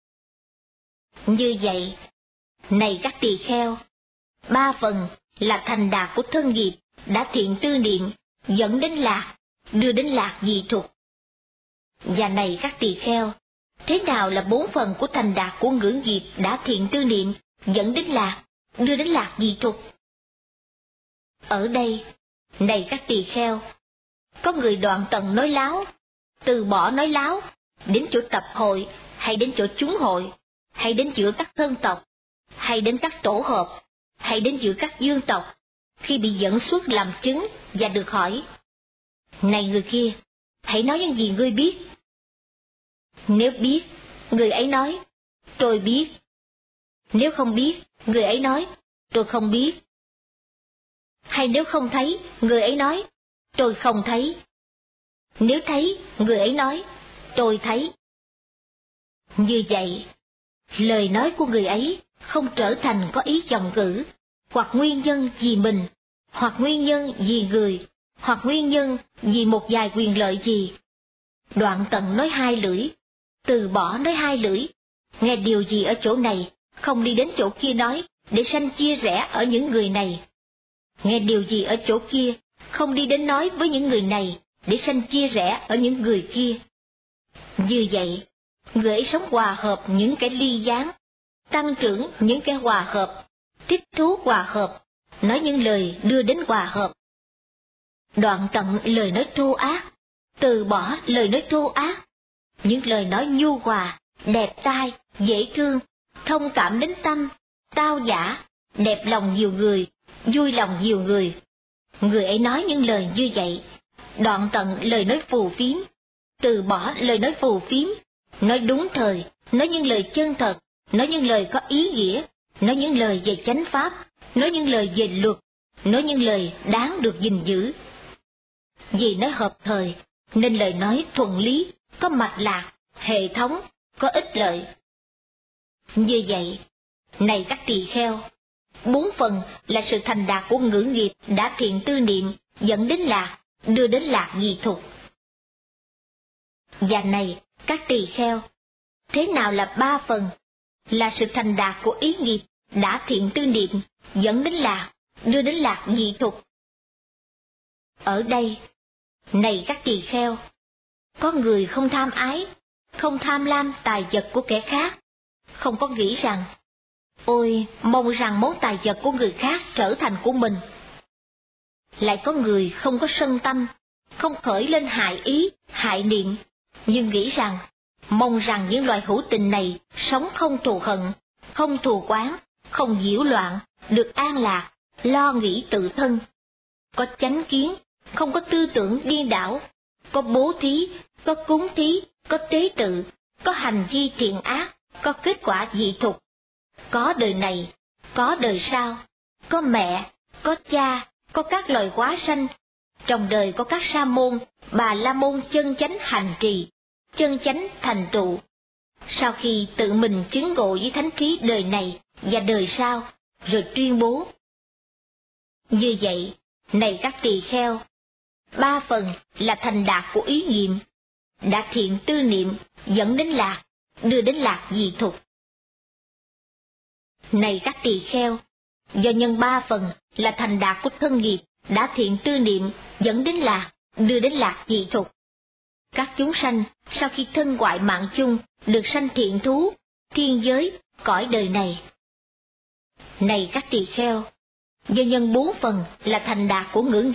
Như vậy, này các tỳ kheo, 3 phần là thành đạt của thân nghiệp đã thiện tư niệm, dẫn đến lạc, đưa đến lạc dị thục. Và này các tỳ kheo, thế nào là 4 phần của thành đạt của ngữ nghiệp đã thiện tư niệm, dẫn đến lạc, đưa đến lạc dị thục? Ở đây, này các tỳ kheo, có người đoạn tận nói láo, từ bỏ nói láo, đến chỗ tập hội, hay đến chỗ chúng hội, hay đến giữa các thân tộc, hay đến các tổ hợp, hay đến giữa các dương tộc, khi bị dẫn xuất làm chứng và được hỏi: này người kia, hãy nói những gì ngươi biết. Nếu biết, người ấy nói: tôi biết. Nếu không biết, người ấy nói: tôi không biết. Hay nếu không thấy, người ấy nói: tôi không thấy. Nếu thấy, người ấy nói: tôi thấy. Như vậy, lời nói của người ấy không trở thành có ý vọng ngữ, hoặc nguyên nhân vì mình, hoặc nguyên nhân vì người, hoặc nguyên nhân vì một vài quyền lợi gì. Đoạn tận nói 2 lưỡi, từ bỏ nói 2 lưỡi, nghe điều gì ở chỗ này, không đi đến chỗ kia nói, để sanh chia rẽ ở những người này. Nghe điều gì ở chỗ kia, không đi đến nói với những người này, để sanh chia rẽ ở những người kia. Như vậy, người ấy sống hòa hợp những kẻ ly gián, tăng trưởng những kẻ hòa hợp, thích thú hòa hợp, nói những lời đưa đến hòa hợp. Đoạn tận lời nói thô ác, từ bỏ lời nói thô ác, những lời nói nhu hòa, đẹp tai, dễ thương, thông cảm đến tâm, tao nhã, đẹp lòng nhiều người, vui lòng nhiều người. Người ấy nói những lời như vậy. Đoạn tận lời nói phù phiếm, từ bỏ lời nói phù phiếm, nói đúng thời, nói những lời chân thật, nói những lời có ý nghĩa, nói những lời về chánh pháp, nói những lời về luật, nói những lời đáng được gìn giữ. Vì nói hợp thời, nên lời nói thuận lý, có mạch lạc, hệ thống, có ích lợi. Như vậy, này các tỳ kheo, 4 phần là sự thành đạt của ngữ nghiệp đã thiện tư niệm, dẫn đến lạc, đưa đến lạc dị thục. Và này các tỳ kheo, thế nào là 3 phần là sự thành đạt của ý nghiệp đã thiện tư niệm, dẫn đến lạc, đưa đến lạc dị thục? Ở đây, này các tỳ kheo, có người không tham ái, không tham lam tài vật của kẻ khác, không có nghĩ rằng: ôi, mong rằng món tài vật của người khác trở thành của mình. Lại có người không có sân tâm, không khởi lên hại ý, hại niệm, nhưng nghĩ rằng: mong rằng những loài hữu tình này sống không thù hận, không thù oán, không nhiễu loạn, được an lạc, lo nghĩ tự thân. Có chánh kiến, không có tư tưởng điên đảo, có bố thí, có cúng thí, có tế tự, có hành vi thiện ác, có kết quả dị thục. Có đời này, có đời sau, có mẹ, có cha, có các loài hóa sanh. Trong đời có các sa môn, bà la môn chân chánh hành trì, chân chánh thành tựu. Sau khi tự mình chứng ngộ với thánh trí đời này và đời sau, rồi tuyên bố. Như vậy, này các tỳ kheo, 3 phần là thành đạt của ý nghiệm, đã thiện tư niệm, dẫn đến lạc, đưa đến lạc dị thục. Này các tỳ kheo, do nhân 3 phần là thành đạt của thân nghiệp, đã thiện tư niệm, dẫn đến lạc, đưa đến lạc dị thục. Các chúng sanh sau khi thân ngoại mạng chung được sanh thiện thú, thiên giới, cõi đời này. Này các tỳ kheo, do nhân 4 phần là thành đạt của ngữ nghiệp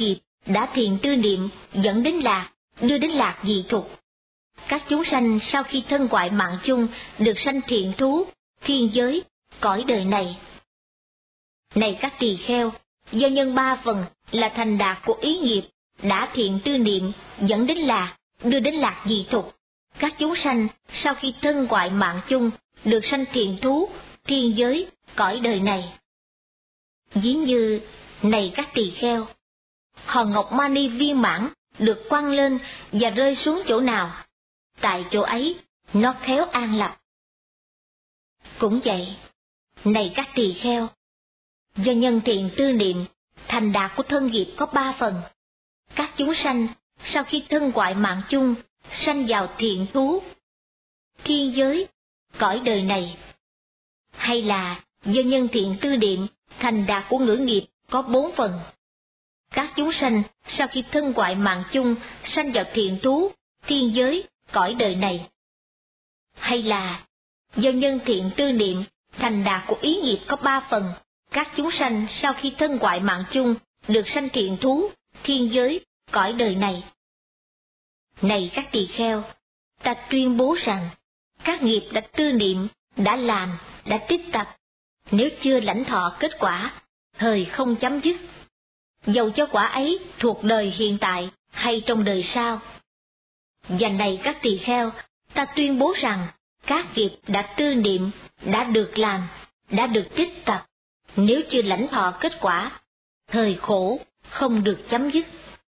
đã thiền tư niệm dẫn đến lạc, đưa đến lạc dị thục. Các chúng sanh sau khi thân ngoại mạng chung được sanh thiện thú, thiên giới, cõi đời này. Này các tỳ kheo, do nhân 3 phần là thành đạt của ý nghiệp, đã thiện tư niệm dẫn đến lạc, đưa đến lạc dị thục. Các chúng sanh sau khi thân ngoại mạng chung được sanh thiện thú, thiên giới, cõi đời này. Ví như, này các tỳ kheo, hòn ngọc mani viên mãn được quăng lên và rơi xuống chỗ nào, tại chỗ ấy nó khéo an lập. Cũng vậy, này các tỳ kheo, do nhân thiện tư niệm, thành đạt của thân nghiệp có 3 phần. Các chúng sanh sau khi thân ngoại mạng chung sanh vào thiện thú, thiên giới, cõi đời này. Hay là do nhân thiện tư niệm, thành đạt của ngữ nghiệp có 4 phần. Các chúng sanh sau khi thân ngoại mạng chung sanh vào thiện thú, thiên giới, cõi đời này. Hay là do nhân thiện tư niệm, thành đạt của ý nghiệp có 3 phần. Các chúng sanh sau khi thân ngoại mạng chung được sanh thiện thú, thiên giới, cõi đời này. Này các tỳ kheo, ta tuyên bố rằng, các nghiệp đã tư niệm, đã làm, đã tích tập, nếu chưa lãnh thọ kết quả, thời không chấm dứt. Dầu cho quả ấy thuộc đời hiện tại hay trong đời sau. Và này các tỳ kheo, ta tuyên bố rằng, các nghiệp đã tư niệm, đã được làm, đã được tích tập, nếu chưa lãnh thọ kết quả, thời khổ không được chấm dứt.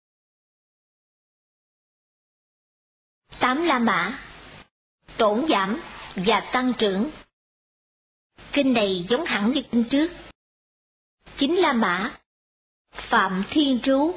8 La Mã, tổn giảm và tăng trưởng. Kinh này giống hẳn như kinh trước. 9 La Mã, phạm thiên trú.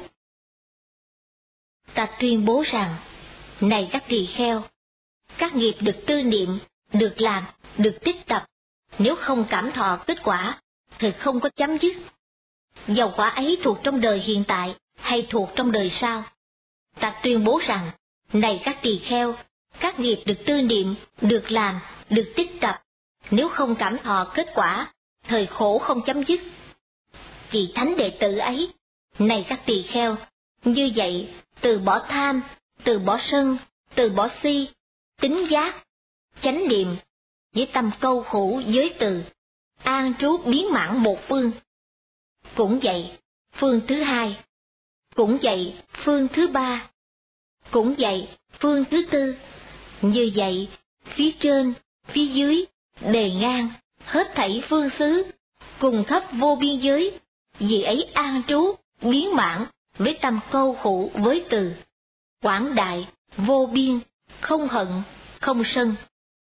Ta tuyên bố rằng, này các tỳ kheo, các nghiệp được tư niệm, được làm, được tích tập, nếu không cảm thọ kết quả, thì không có chấm dứt. Dầu quả ấy thuộc trong đời hiện tại hay thuộc trong đời sau. Ta tuyên bố rằng, này các tỳ kheo, các nghiệp được tư niệm, được làm, được tích tập, nếu không cảm thọ kết quả, thời khổ không chấm dứt. Vị thánh đệ tử ấy, này các tỳ kheo, như vậy, từ bỏ tham, từ bỏ sân, từ bỏ si, tính giác, chánh niệm, với tâm câu khổ giới từ, an trú biến mãn một phương. Cũng vậy, phương thứ 2. Cũng vậy, phương thứ 3. Cũng vậy, phương thứ 4. Như vậy, phía trên, phía dưới, bề ngang, hết thảy phương xứ, cùng khắp vô biên giới, vì ấy an trú, biến mãn, với tâm câu khổ với từ, quảng đại, vô biên, không hận, không sân.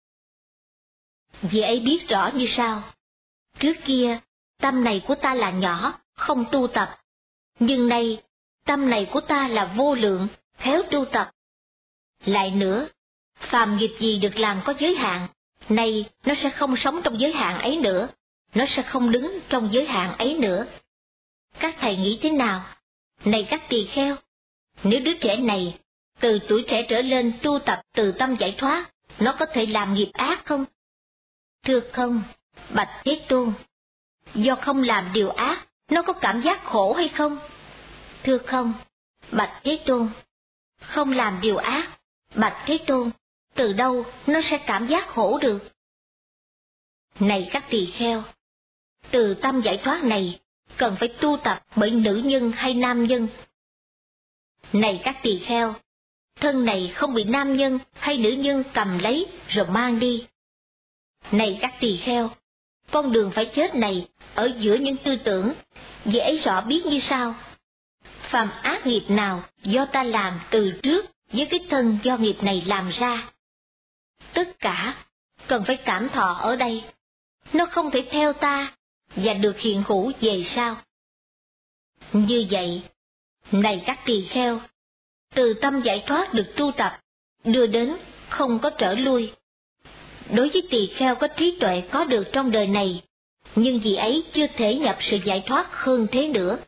Vì ấy biết rõ như sau. Trước kia, tâm này của ta là nhỏ, không tu tập. Nhưng nay, tâm này của ta là vô lượng, khéo tu tập. Lại nữa, phàm nghiệp gì được làm có giới hạn, nay nó sẽ không sống trong giới hạn ấy nữa, nó sẽ không đứng trong giới hạn ấy nữa. Các thầy nghĩ thế nào? Này các tỳ kheo, nếu đứa trẻ này, từ tuổi trẻ trở lên tu tập từ tâm giải thoát, nó có thể làm nghiệp ác không? Thưa không, bạch Thế Tôn. Do không làm điều ác, nó có cảm giác khổ hay không? Thưa không, bạch Thế Tôn. Không làm điều ác, bạch Thế Tôn, từ đâu nó sẽ cảm giác khổ được? Này các tỳ kheo, từ tâm giải thoát này, cần phải tu tập bởi nữ nhân hay nam nhân. Này các tỳ kheo, thân này không bị nam nhân hay nữ nhân cầm lấy rồi mang đi. Này các tỳ kheo, con đường phải chết này ở giữa những tư tưởng, vì ấy rõ biết như sau. Phàm ác nghiệp nào do ta làm từ trước với cái thân do nghiệp này làm ra, tất cả cần phải cảm thọ ở đây. Nó không thể theo ta và được hiện hữu về sau. Như vậy, này các tỳ kheo, từ tâm giải thoát được tu tập, đưa đến không có trở lui. Đối với tỳ kheo có trí tuệ có được trong đời này, nhưng vì ấy chưa thể nhập sự giải thoát hơn thế nữa.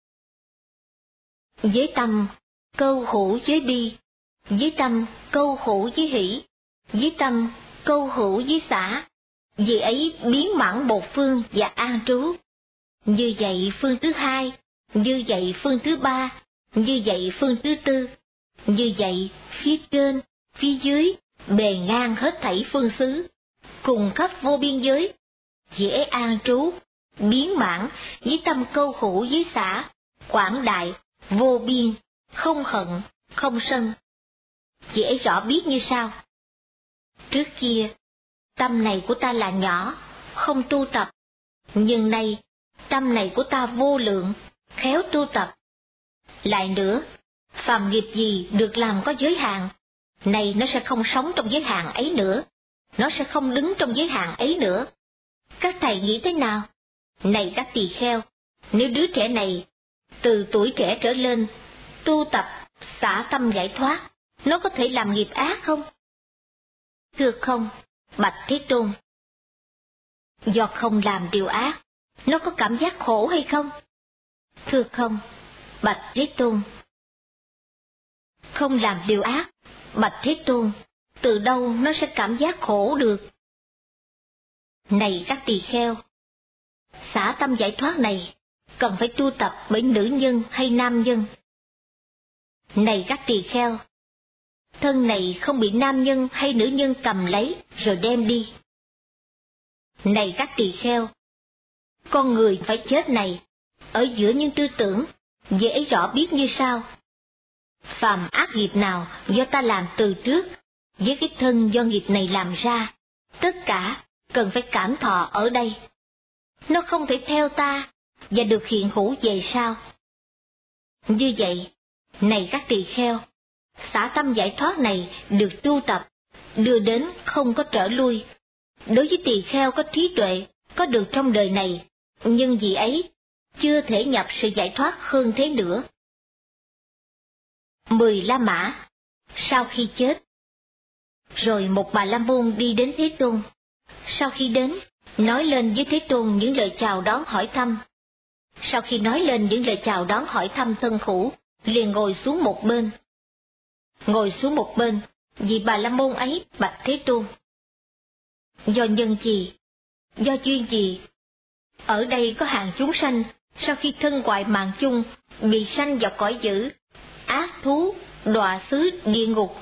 Với tâm câu hữu với bi, với tâm câu hữu với hỷ, với tâm câu hữu với xả, vì ấy biến mãn một phương và an trú. Như vậy phương thứ 2, như vậy phương thứ 3, như vậy phương thứ tư, như vậy phía trên, phía dưới, bề ngang hết thảy phương xứ, cùng khắp vô biên giới, dễ an trú, biến mãn, với tâm câu hữu với xã, quảng đại, vô biên, không hận, không sân. Dễ rõ biết như sau. Trước kia, tâm này của ta là nhỏ, không tu tập, nhưng nay, tâm này của ta vô lượng, khéo tu tập. Lại nữa, phàm nghiệp gì được làm có giới hạn, này nó sẽ không sống trong giới hạn ấy nữa, nó sẽ không đứng trong giới hạn ấy nữa. Các thầy nghĩ thế nào? Này các tỳ kheo, nếu đứa trẻ này, từ tuổi trẻ trở lên, tu tập, xả tâm giải thoát, nó có thể làm nghiệp ác không? Thưa không, bạch Thế Tôn. Do không làm điều ác, nó có cảm giác khổ hay không? Thưa không, bạch Thế Tôn. Không làm điều ác, bạch Thế Tôn, từ đâu nó sẽ cảm giác khổ được? Này các tỳ kheo, xả tâm giải thoát này cần phải tu tập bởi nữ nhân hay nam nhân? Này các tỳ kheo, thân này không bị nam nhân hay nữ nhân cầm lấy rồi đem đi. Này các tỳ kheo, con người phải chết này, ở giữa những tư tưởng, dễ rõ biết như sau. Phàm ác nghiệp nào do ta làm từ trước, với cái thân do nghiệp này làm ra, tất cả cần phải cảm thọ ở đây. Nó không thể theo ta, và được hiện hữu về sau. Như vậy, này các tỳ kheo, xả tâm giải thoát này được tu tập, đưa đến không có trở lui. Đối với tỳ kheo có trí tuệ, có được trong đời này, nhưng vì ấy, chưa thể nhập sự giải thoát hơn thế nữa. 10 La Mã, sau khi chết. Rồi một Bà La Môn đi đến Thế Tôn. Sau khi đến, nói lên với Thế Tôn những lời chào đón hỏi thăm. Sau khi nói lên những lời chào đón hỏi thăm thân khủ, liền ngồi xuống một bên. Ngồi xuống một bên, vì Bà La Môn ấy bạch Thế Tôn. Do nhân gì? Do duyên gì? Ở đây có hàng chúng sanh, sau khi thân ngoại mạng chung, bị sanh vào cõi dữ, ác thú, đọa xứ, địa ngục.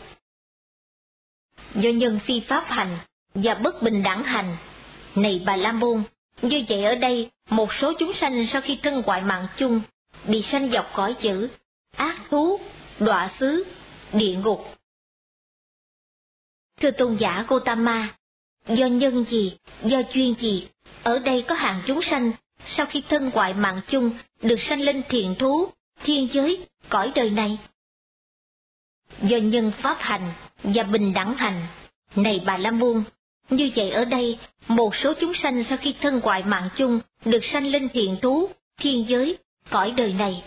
Do nhân phi pháp hành, và bất bình đẳng hành. Này Bà La Môn, như vậy ở đây, một số chúng sanh sau khi thân ngoại mạng chung, bị sanh vào cõi dữ, ác thú, đọa xứ, địa ngục. Thưa tôn giả Gotama, do nhân gì, do duyên gì, ở đây có hàng chúng sanh, sau khi thân ngoại mạng chung, được sanh lên thiện thú, thiên giới, cõi đời này? Do nhân pháp hành, và bình đẳng hành. Này Bà La Môn, như vậy ở đây, một số chúng sanh sau khi thân ngoại mạng chung, được sanh lên thiện thú, thiên giới, cõi đời này.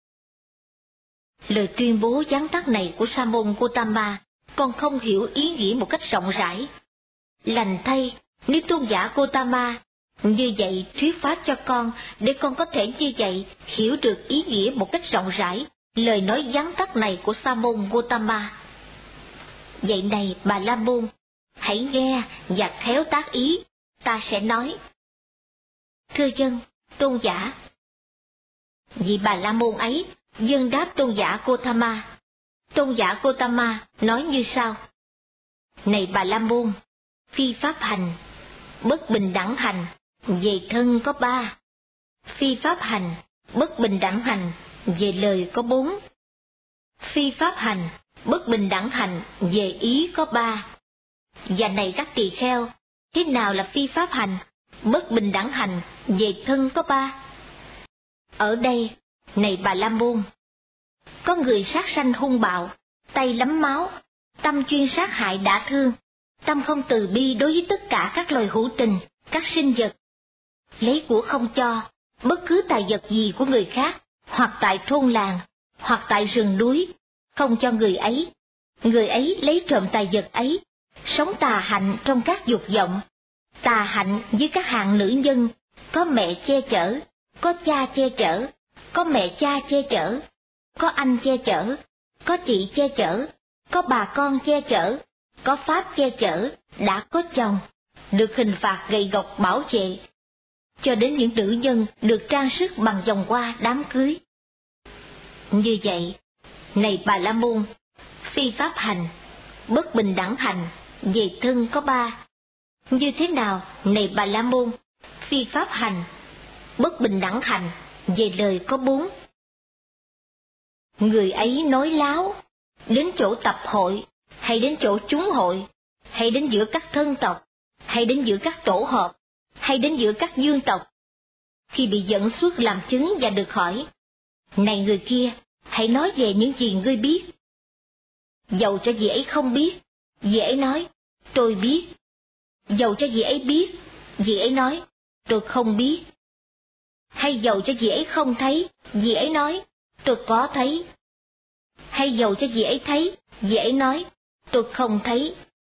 Lời tuyên bố gián tắt này của Sa môn Gotama, con không hiểu ý nghĩa một cách rộng rãi. Lành thay, nếu tôn giả Gotama như vậy thuyết pháp cho con, để con có thể như vậy hiểu được ý nghĩa một cách rộng rãi, lời nói gián tắt này của Sa môn Gotama. Vậy này Bà La Môn, hãy nghe và khéo tác ý, ta sẽ nói. Thưa dân, tôn giả. Vì Bà La Môn ấy, dân đáp tôn giả Gotama. Tôn giả Gotama nói như sau. Này Bà La Môn, phi pháp hành, bất bình đẳng hành, về thân có 3. Phi pháp hành, bất bình đẳng hành, về lời có 4. Phi pháp hành, bất bình đẳng hành, về ý có 3. Và này các tỳ kheo, thế nào là phi pháp hành, bất bình đẳng hành, về thân có 3? Ở đây, này Bà La Môn, có người sát sanh hung bạo, tay lắm máu, tâm chuyên sát hại đả thương, tâm không từ bi đối với tất cả các loài hữu tình, các sinh vật. Lấy của không cho, bất cứ tài vật gì của người khác, hoặc tại thôn làng, hoặc tại rừng núi, không cho người ấy lấy trộm tài vật ấy, sống tà hạnh trong các dục vọng, tà hạnh với các hạng nữ nhân, có mẹ che chở, có cha che chở, có mẹ cha che chở, có anh che chở, có chị che chở, có bà con che chở, có pháp che chở, đã có chồng, được hình phạt gậy gộc bảo vệ, cho đến những nữ nhân được trang sức bằng vòng hoa đám cưới. Như vậy, này Bà La Môn, phi pháp hành, bất bình đẳng hành, về thân có 3. Như thế nào, này Bà La Môn, phi pháp hành, bất bình đẳng hành, về lời có 4. Người ấy nói láo, đến chỗ tập hội, hay đến chỗ chúng hội, hay đến giữa các thân tộc, hay đến giữa các tổ hợp, hay đến giữa các dương tộc. Khi bị dẫn xuất làm chứng và được hỏi, này người kia, hãy nói về những gì ngươi biết. Dầu cho vị ấy không biết, vị ấy nói, tôi biết. Dầu cho vị ấy biết, vị ấy nói, tôi không biết. Hay dầu cho vị ấy không thấy, vị ấy nói, tôi có thấy. Hay dầu cho vị ấy thấy, vị ấy nói, tôi không thấy.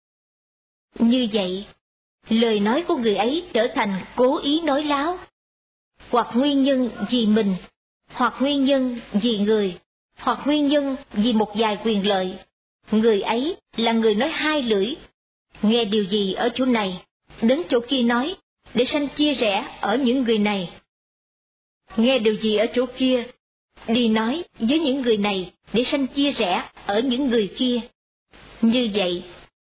Như vậy, lời nói của người ấy trở thành cố ý nói láo, hoặc nguyên nhân vì mình, hoặc nguyên nhân vì người, hoặc nguyên nhân vì một vài quyền lợi. Người ấy là người nói hai lưỡi, nghe điều gì ở chỗ này, đến chỗ kia nói, để sanh chia rẽ ở những người này. Nghe điều gì ở chỗ kia, đi nói với những người này, để sanh chia rẽ ở những người kia. Như vậy,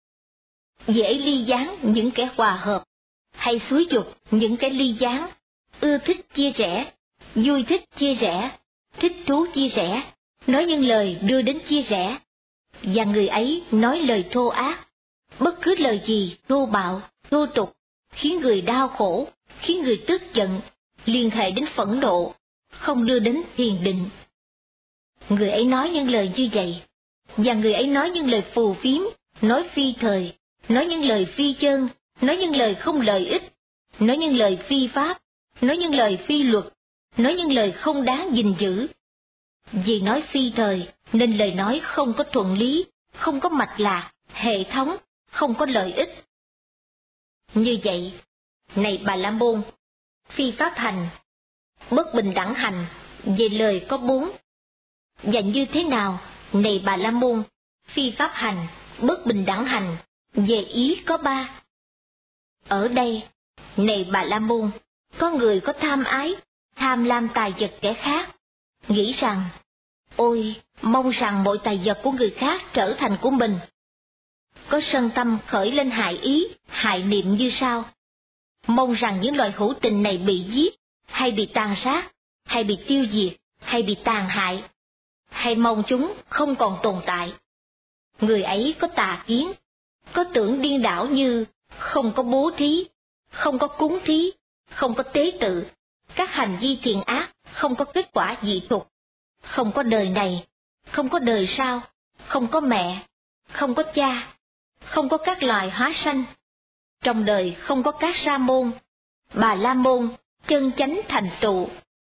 dễ ly gián những kẻ hòa hợp, hay xúi giục những kẻ ly gián, ưa thích chia rẽ, vui thích chia rẽ, thích thú chia rẽ, nói những lời đưa đến chia rẽ. Và người ấy nói lời thô ác, bất cứ lời gì thô bạo, thô tục, khiến người đau khổ, khiến người tức giận, liên hệ đến phẫn nộ, không đưa đến thiền định. Người ấy nói những lời như vậy, và người ấy nói những lời phù phiếm, nói phi thời, nói những lời phi chân, nói những lời không lợi ích, nói những lời phi pháp, nói những lời phi luật, nói những lời không đáng gìn giữ. Vì nói phi thời, nên lời nói không có thuận lý, không có mạch lạc, hệ thống, không có lợi ích. Như vậy, này Bà La Môn, phi pháp hành, bất bình đẳng hành, về lời có 4. Và như thế nào, này Bà La Môn, phi pháp hành, bất bình đẳng hành, về ý có 3. Ở đây, này Bà La Môn, có người có tham ái, tham lam tài vật kẻ khác, nghĩ rằng, ôi, mong rằng mọi tài vật của người khác trở thành của mình. Có sân tâm khởi lên hại ý, hại niệm như sau: mong rằng những loài hữu tình này bị giết, hay bị tàn sát, hay bị tiêu diệt, hay bị tàn hại, hay mong chúng không còn tồn tại. Người ấy có tà kiến, có tưởng điên đảo như không có bố thí, không có cúng thí, không có tế tự, các hành vi thiện ác không có kết quả dị thục, không có đời này, không có đời sau, không có mẹ, không có cha, không có các loài hóa sanh. Trong đời không có các sa môn, Bà La Môn chân chánh thành tựu.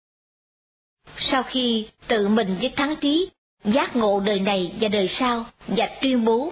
Sau khi tự mình với thắng trí, giác ngộ đời này và đời sau và tuyên bố: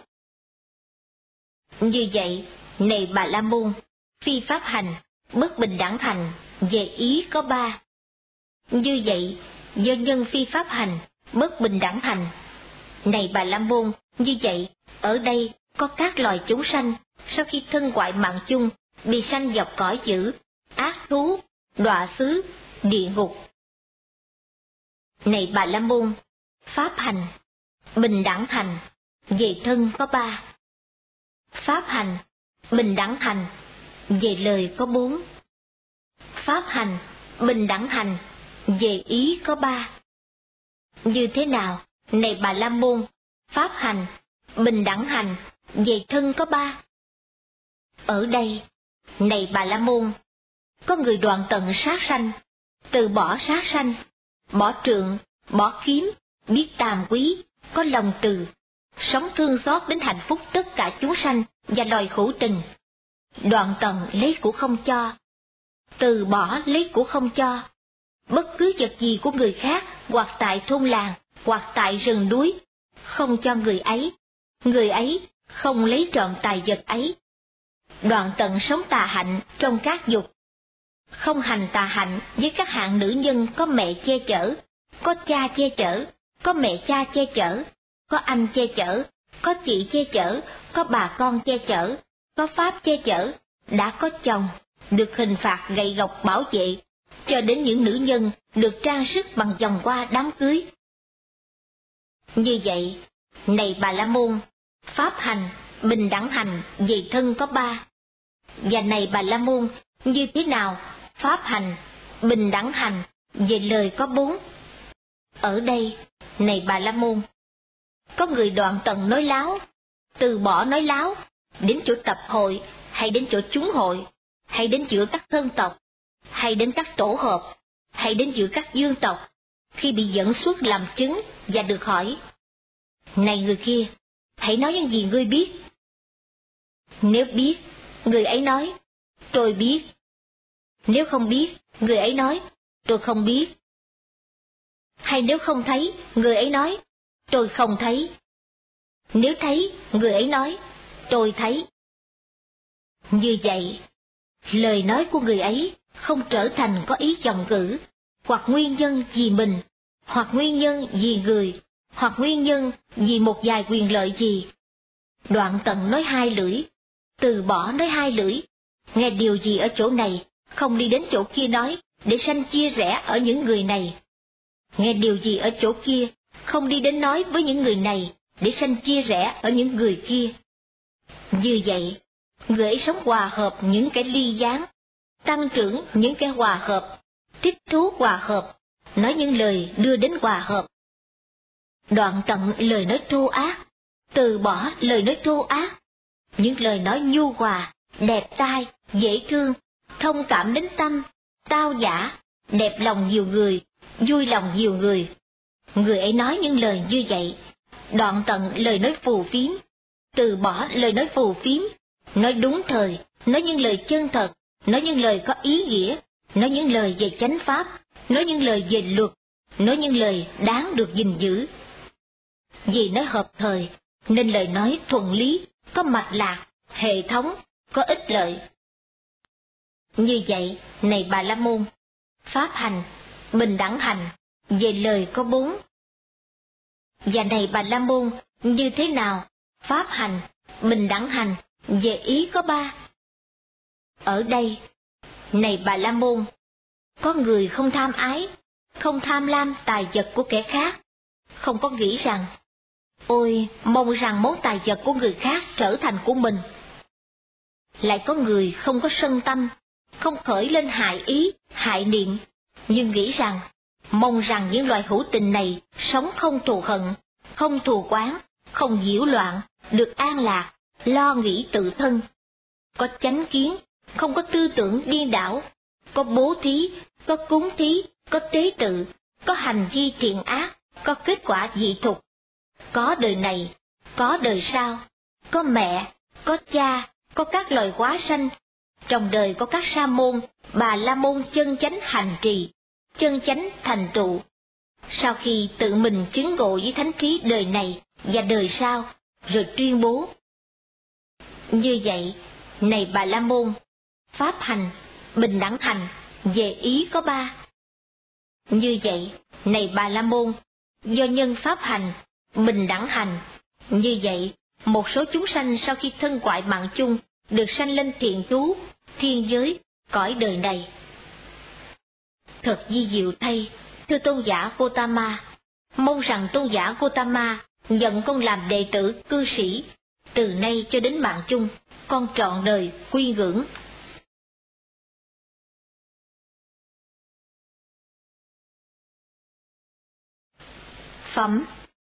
như vậy, này Bà La Môn, phi pháp hành, bất bình đẳng hành, về ý có 3. Như vậy, do nhân phi pháp hành, bất bình đẳng hành. Này Bà La Môn, như vậy, ở đây có các loài chúng sanh, sau khi thân ngoại mạng chung, bị sanh dọc cõi dữ, ác thú, đọa xứ, địa ngục. Này Bà La Môn, pháp hành, bình đẳng hành, về thân có 3. Pháp hành, bình đẳng hành, về lời có 4. Pháp hành, bình đẳng hành, về ý có 3. Như thế nào, này Bà La Môn, pháp hành, bình đẳng hành, về thân có 3? Ở đây, này Bà La Môn, có người đoạn tận sát sanh, từ bỏ sát sanh, bỏ trượng, bỏ kiếm, biết tàm quý, có lòng từ, sống thương xót đến hạnh phúc tất cả chúng sanh và loài hữu tình. Đoạn tận lấy của không cho, từ bỏ lấy của không cho, bất cứ vật gì của người khác, hoặc tại thôn làng, hoặc tại rừng núi, không cho người ấy không lấy trộm tài vật ấy. Đoạn tận sống tà hạnh trong các dục, không hành tà hạnh với các hạng nữ nhân có mẹ che chở, có cha che chở, có mẹ cha che chở, có anh che chở, có chị che chở, có bà con che chở, có pháp che chở, đã có chồng, được hình phạt gậy gộc bảo vệ, cho đến những nữ nhân được trang sức bằng vòng hoa đám cưới. Như vậy, này Bà La Môn, pháp hành, bình đẳng hành về thân có 3. Và này Bà La Môn, như thế nào pháp hành, bình đẳng hành về lời có 4? Ở đây, này Bà La Môn, có người đoạn tận nói láo, từ bỏ nói láo, đến chỗ tập hội, hay đến chỗ chúng hội, hay đến giữa các thân tộc, hay đến các tổ hợp, hay đến giữa các dương tộc, khi bị dẫn xuất làm chứng và được hỏi: này người kia, hãy nói những gì ngươi biết. Nếu biết, người ấy nói: tôi biết. Nếu không biết, người ấy nói: tôi không biết. Hay nếu không thấy, người ấy nói: tôi không thấy. Nếu thấy, người ấy nói: tôi thấy. Như vậy, lời nói của người ấy không trở thành có ý chọn cử, hoặc nguyên nhân vì mình, hoặc nguyên nhân vì người, hoặc nguyên nhân vì một vài quyền lợi gì. Đoạn tận nói 2 lưỡi, từ bỏ nói 2 lưỡi, nghe điều gì ở chỗ này, không đi đến chỗ kia nói, để sanh chia rẽ ở những người này. Nghe điều gì ở chỗ kia, không đi đến nói với những người này, để sanh chia rẽ ở những người kia. Như vậy, người ấy sống hòa hợp những kẻ ly gián, tăng trưởng những kẻ hòa hợp, thích thú hòa hợp, nói những lời đưa đến hòa hợp. Đoạn tận lời nói thô ác, từ bỏ lời nói thô ác, những lời nói nhu hòa, đẹp tai, dễ thương, thông cảm đến tâm, tao nhã, đẹp lòng nhiều người, vui lòng nhiều người. Người ấy nói những lời như vậy. Đoạn tận lời nói phù phiếm, từ bỏ lời nói phù phiếm, nói đúng thời, nói những lời chân thật, nói những lời có ý nghĩa, nói những lời về chánh pháp, nói những lời về luật, nói những lời đáng được gìn giữ. Vì nói hợp thời, nên lời nói thuận lý, có mạch lạc, hệ thống, có ích lợi. Như vậy, này Bà La Môn, pháp hành, bình đẳng hành, về lời có 4. Và này Bà La Môn, như thế nào pháp hành, bình đẳng hành, về ý có 3? Ở đây, này Bà La Môn, có người không tham ái, không tham lam tài vật của kẻ khác, không có nghĩ rằng: ôi, mong rằng món tài vật của người khác trở thành của mình. Lại có người không có sân tâm, không khởi lên hại ý, hại niệm, nhưng nghĩ rằng: mong rằng những loài hữu tình này sống không thù hận, không thù oán, không nhiễu loạn, được an lạc, lo nghĩ tự thân. Có chánh kiến, không có tư tưởng điên đảo, có bố thí, có cúng thí, có tế tự, có hành vi thiện ác, có kết quả dị thục. Có đời này, có đời sau, có mẹ, có cha, có các loài hóa sanh. Trong đời có các sa môn, Bà La Môn chân chánh hành trì, chân chánh thành tựu. Sau khi tự mình chứng ngộ với thánh trí đời này và đời sau, rồi tuyên bố: như vậy, này Bà La Môn, pháp hành, bình đẳng hành, về ý có 3. Như vậy, này Bà La Môn, do nhân pháp hành, bình đẳng hành, như vậy, một số chúng sanh sau khi thân ngoại mạng chung, được sanh lên thiện thú, thiên giới, cõi đời này. Thật di diệu thay, thưa tôn giả Gotama, mong rằng tôn giả Gotama nhận con làm đệ tử cư sĩ, từ nay cho đến mạng chung, con trọn đời quy ngưỡng. Phẩm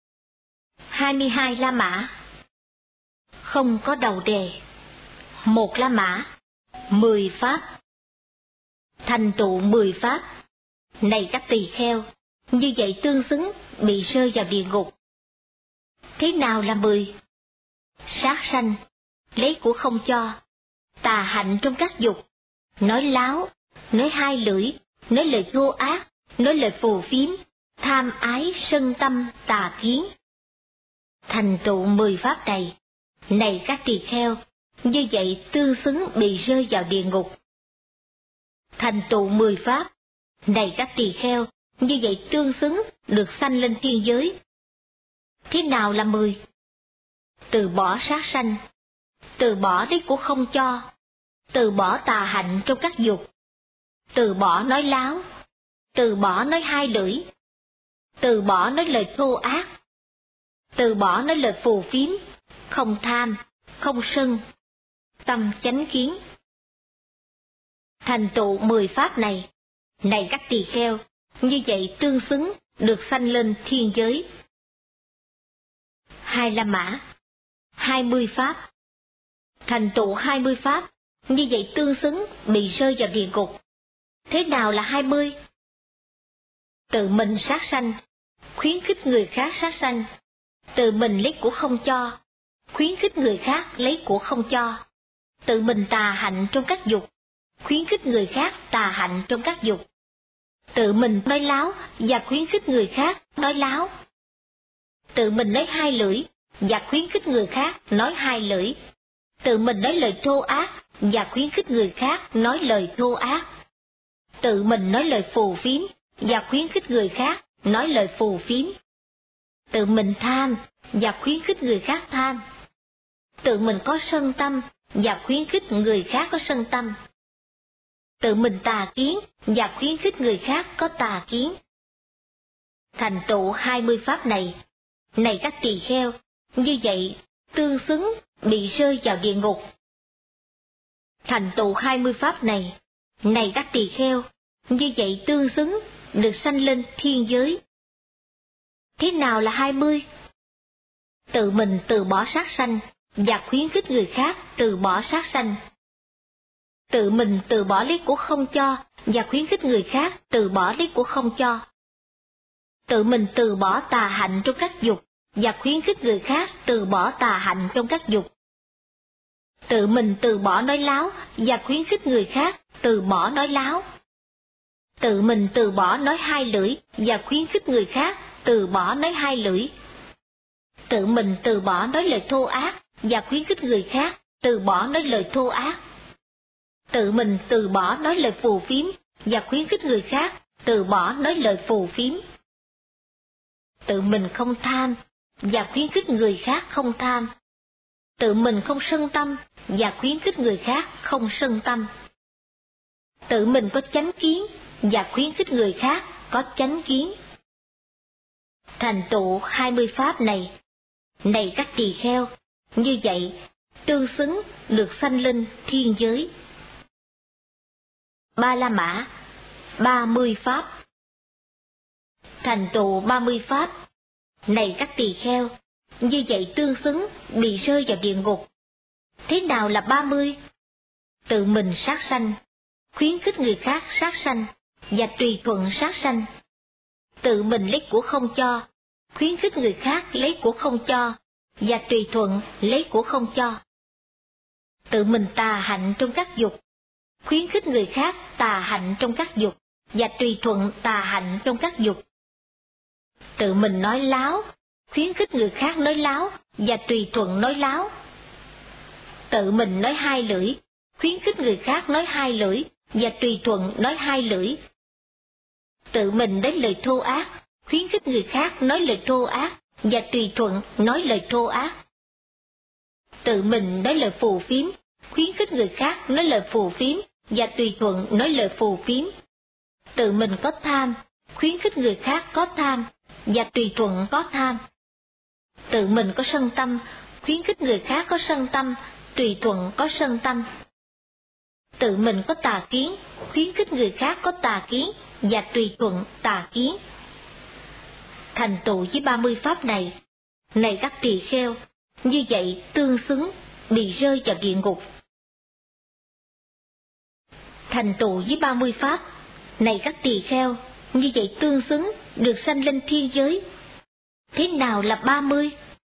22 La Mã. Không có đầu đề. 1 La Mã, 10 pháp. Thành tựu 10 pháp. Này các tỳ kheo, như vậy tương xứng bị rơi vào địa ngục. Thế nào là 10? Sát sanh, lấy của không cho, tà hạnh trong các dục, nói láo, nói 2 lưỡi, nói lời thô ác, nói lời phù phiếm, tham ái sân tâm tà kiến. Thành tựu 10 pháp này, này các tỳ kheo, như vậy tương xứng bị rơi vào địa ngục. Thành tựu 10 pháp, này các tỳ kheo, như vậy tương xứng được sanh lên thiên giới. Thế nào là 10? Từ bỏ sát sanh, từ bỏ lấy của không cho, từ bỏ tà hạnh trong các dục, từ bỏ nói láo, từ bỏ nói 2 lưỡi, từ bỏ nói lời thô ác, từ bỏ nói lời phù phiếm, không tham, không sân, tâm chánh kiến. Thành tựu 10 pháp này, này các tỳ kheo, như vậy tương xứng được sanh lên thiên giới. 2 La Mã, 20 pháp. Thành tựu 20 pháp, như vậy tương xứng bị rơi vào địa ngục. Thế nào là 20? Tự mình sát sanh, khuyến khích người khác sát sanh. Tự mình lấy của không cho, khuyến khích người khác lấy của không cho. Tự mình tà hạnh trong các dục, khuyến khích người khác tà hạnh trong các dục. Tự mình nói láo và khuyến khích người khác nói láo. Tự mình nói hai lưỡi và khuyến khích người khác nói hai lưỡi. Tự mình nói lời thô ác và khuyến khích người khác nói lời thô ác. Tự mình nói lời phù phiếm và khuyến khích người khác nói lời phù phiếm. Tự mình tham và khuyến khích người khác tham. Tự mình có sân tâm và khuyến khích người khác có sân tâm. Tự mình tà kiến và khuyến khích người khác có tà kiến. Thành tựu 20 pháp này, này các tỳ kheo, như vậy tương xứng bị rơi vào địa ngục. Thành tựu 20 pháp này, này các tỳ kheo, như vậy tương xứng được sanh lên thiên giới. Thế nào là 20? Tự mình từ bỏ sát sanh và khuyến khích người khác từ bỏ sát sanh. Tự mình từ bỏ lấy của không cho và khuyến khích người khác từ bỏ lấy của không cho. Tự mình từ bỏ tà hạnh trong các dục và khuyến khích người khác từ bỏ tà hạnh trong các dục. Tự mình từ bỏ nói láo và khuyến khích người khác từ bỏ nói láo. Tự mình từ bỏ nói hai lưỡi và khuyến khích người khác từ bỏ nói hai lưỡi. Tự mình từ bỏ nói lời thô ác và khuyến khích người khác từ bỏ nói lời thô ác. Tự mình từ bỏ nói lời phù phiếm và khuyến khích người khác từ bỏ nói lời phù phiếm. Tự mình không tham và khuyến khích người khác không tham. Tự mình không sân tâm và khuyến khích người khác không sân tâm. Tự mình có chánh kiến và khuyến khích người khác có chánh kiến. Thành tựu 20 pháp này, này các tỳ kheo, như vậy tương xứng được sanh lên thiên giới. 3 La Mã, 30 pháp. Thành tựu 30 pháp, này các tỳ kheo, như vậy tương xứng bị rơi vào địa ngục. Thế nào là 30? Tự mình sát sanh, khuyến khích người khác sát sanh và tùy thuận sát sanh. Tự mình lấy của không cho, khuyến khích người khác lấy của không cho và tùy thuận lấy của không cho. Tự mình tà hạnh trong các dục, khuyến khích người khác tà hạnh trong các dục và tùy thuận tà hạnh trong các dục. Tự mình nói láo, khuyến khích người khác nói láo và tùy thuận nói láo. Tự mình nói hai lưỡi, khuyến khích người khác nói hai lưỡi và tùy thuận nói hai lưỡi. Tự mình nói lời thô ác, khuyến khích người khác nói lời thô ác và tùy thuận nói lời thô ác. Tự mình nói lời phù phiếm, khuyến khích người khác nói lời phù phiếm và tùy thuận nói lời phù phiếm. Tự mình có tham, khuyến khích người khác có tham và tùy thuận có tham. Tự mình có sân tâm, khuyến khích người khác có sân tâm, tùy thuận có sân tâm. Tự mình có tà kiến, khuyến khích người khác có tà kiến và tùy thuận tà kiến. Thành tựu với 30 pháp này, này các tỳ kheo, như vậy tương xứng bị rơi vào địa ngục. Thành tựu với 30 pháp, này các tỳ kheo, như vậy tương xứng được sanh lên thiên giới. Thế nào là 30?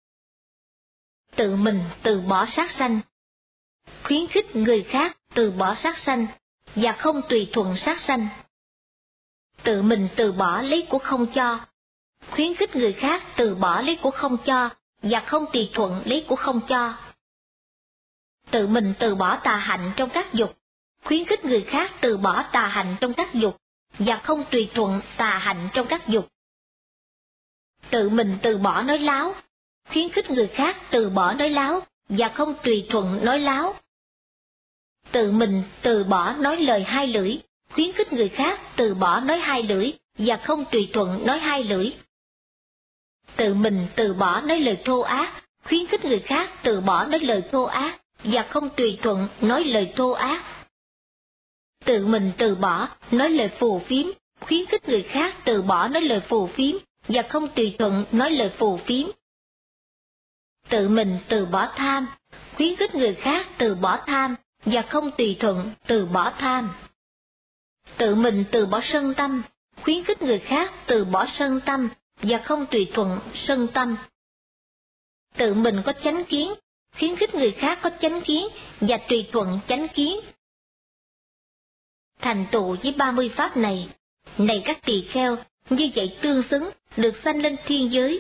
Tự mình từ bỏ sát sanh, khuyến khích người khác từ bỏ sát sanh và không tùy thuận sát sanh. Tự mình từ bỏ lấy của không cho, khuyến khích người khác từ bỏ lấy của không cho và không tùy thuận lấy của không cho. Tự mình từ bỏ tà hạnh trong các dục, khuyến khích người khác từ bỏ tà hạnh trong các dục và không tùy thuận tà hạnh trong các dục. Tự mình từ bỏ nói láo, khuyến khích người khác từ bỏ nói láo và không tùy thuận nói láo. Tự mình từ bỏ nói lời hai lưỡi, khuyến khích người khác từ bỏ nói hai lưỡi và không tùy thuận nói hai lưỡi. Tự mình từ bỏ nói lời thô ác, khuyến khích người khác từ bỏ nói lời thô ác, và không tùy thuận nói lời thô ác. Tự mình từ bỏ nói lời phù phiếm, khuyến khích người khác từ bỏ nói lời phù phiếm, và không tùy thuận nói lời phù phiếm. Tự mình từ bỏ tham, khuyến khích người khác từ bỏ tham, và không tùy thuận từ bỏ tham. Tự mình từ bỏ sân tâm, khuyến khích người khác từ bỏ sân tâm, và không tùy thuận sân tâm. Tự mình có chánh kiến, khuyến khích người khác có chánh kiến, và tùy thuận chánh kiến. Thành tựu với 30 pháp này, này các tỳ kheo, như vậy tương xứng, được sanh lên thiên giới.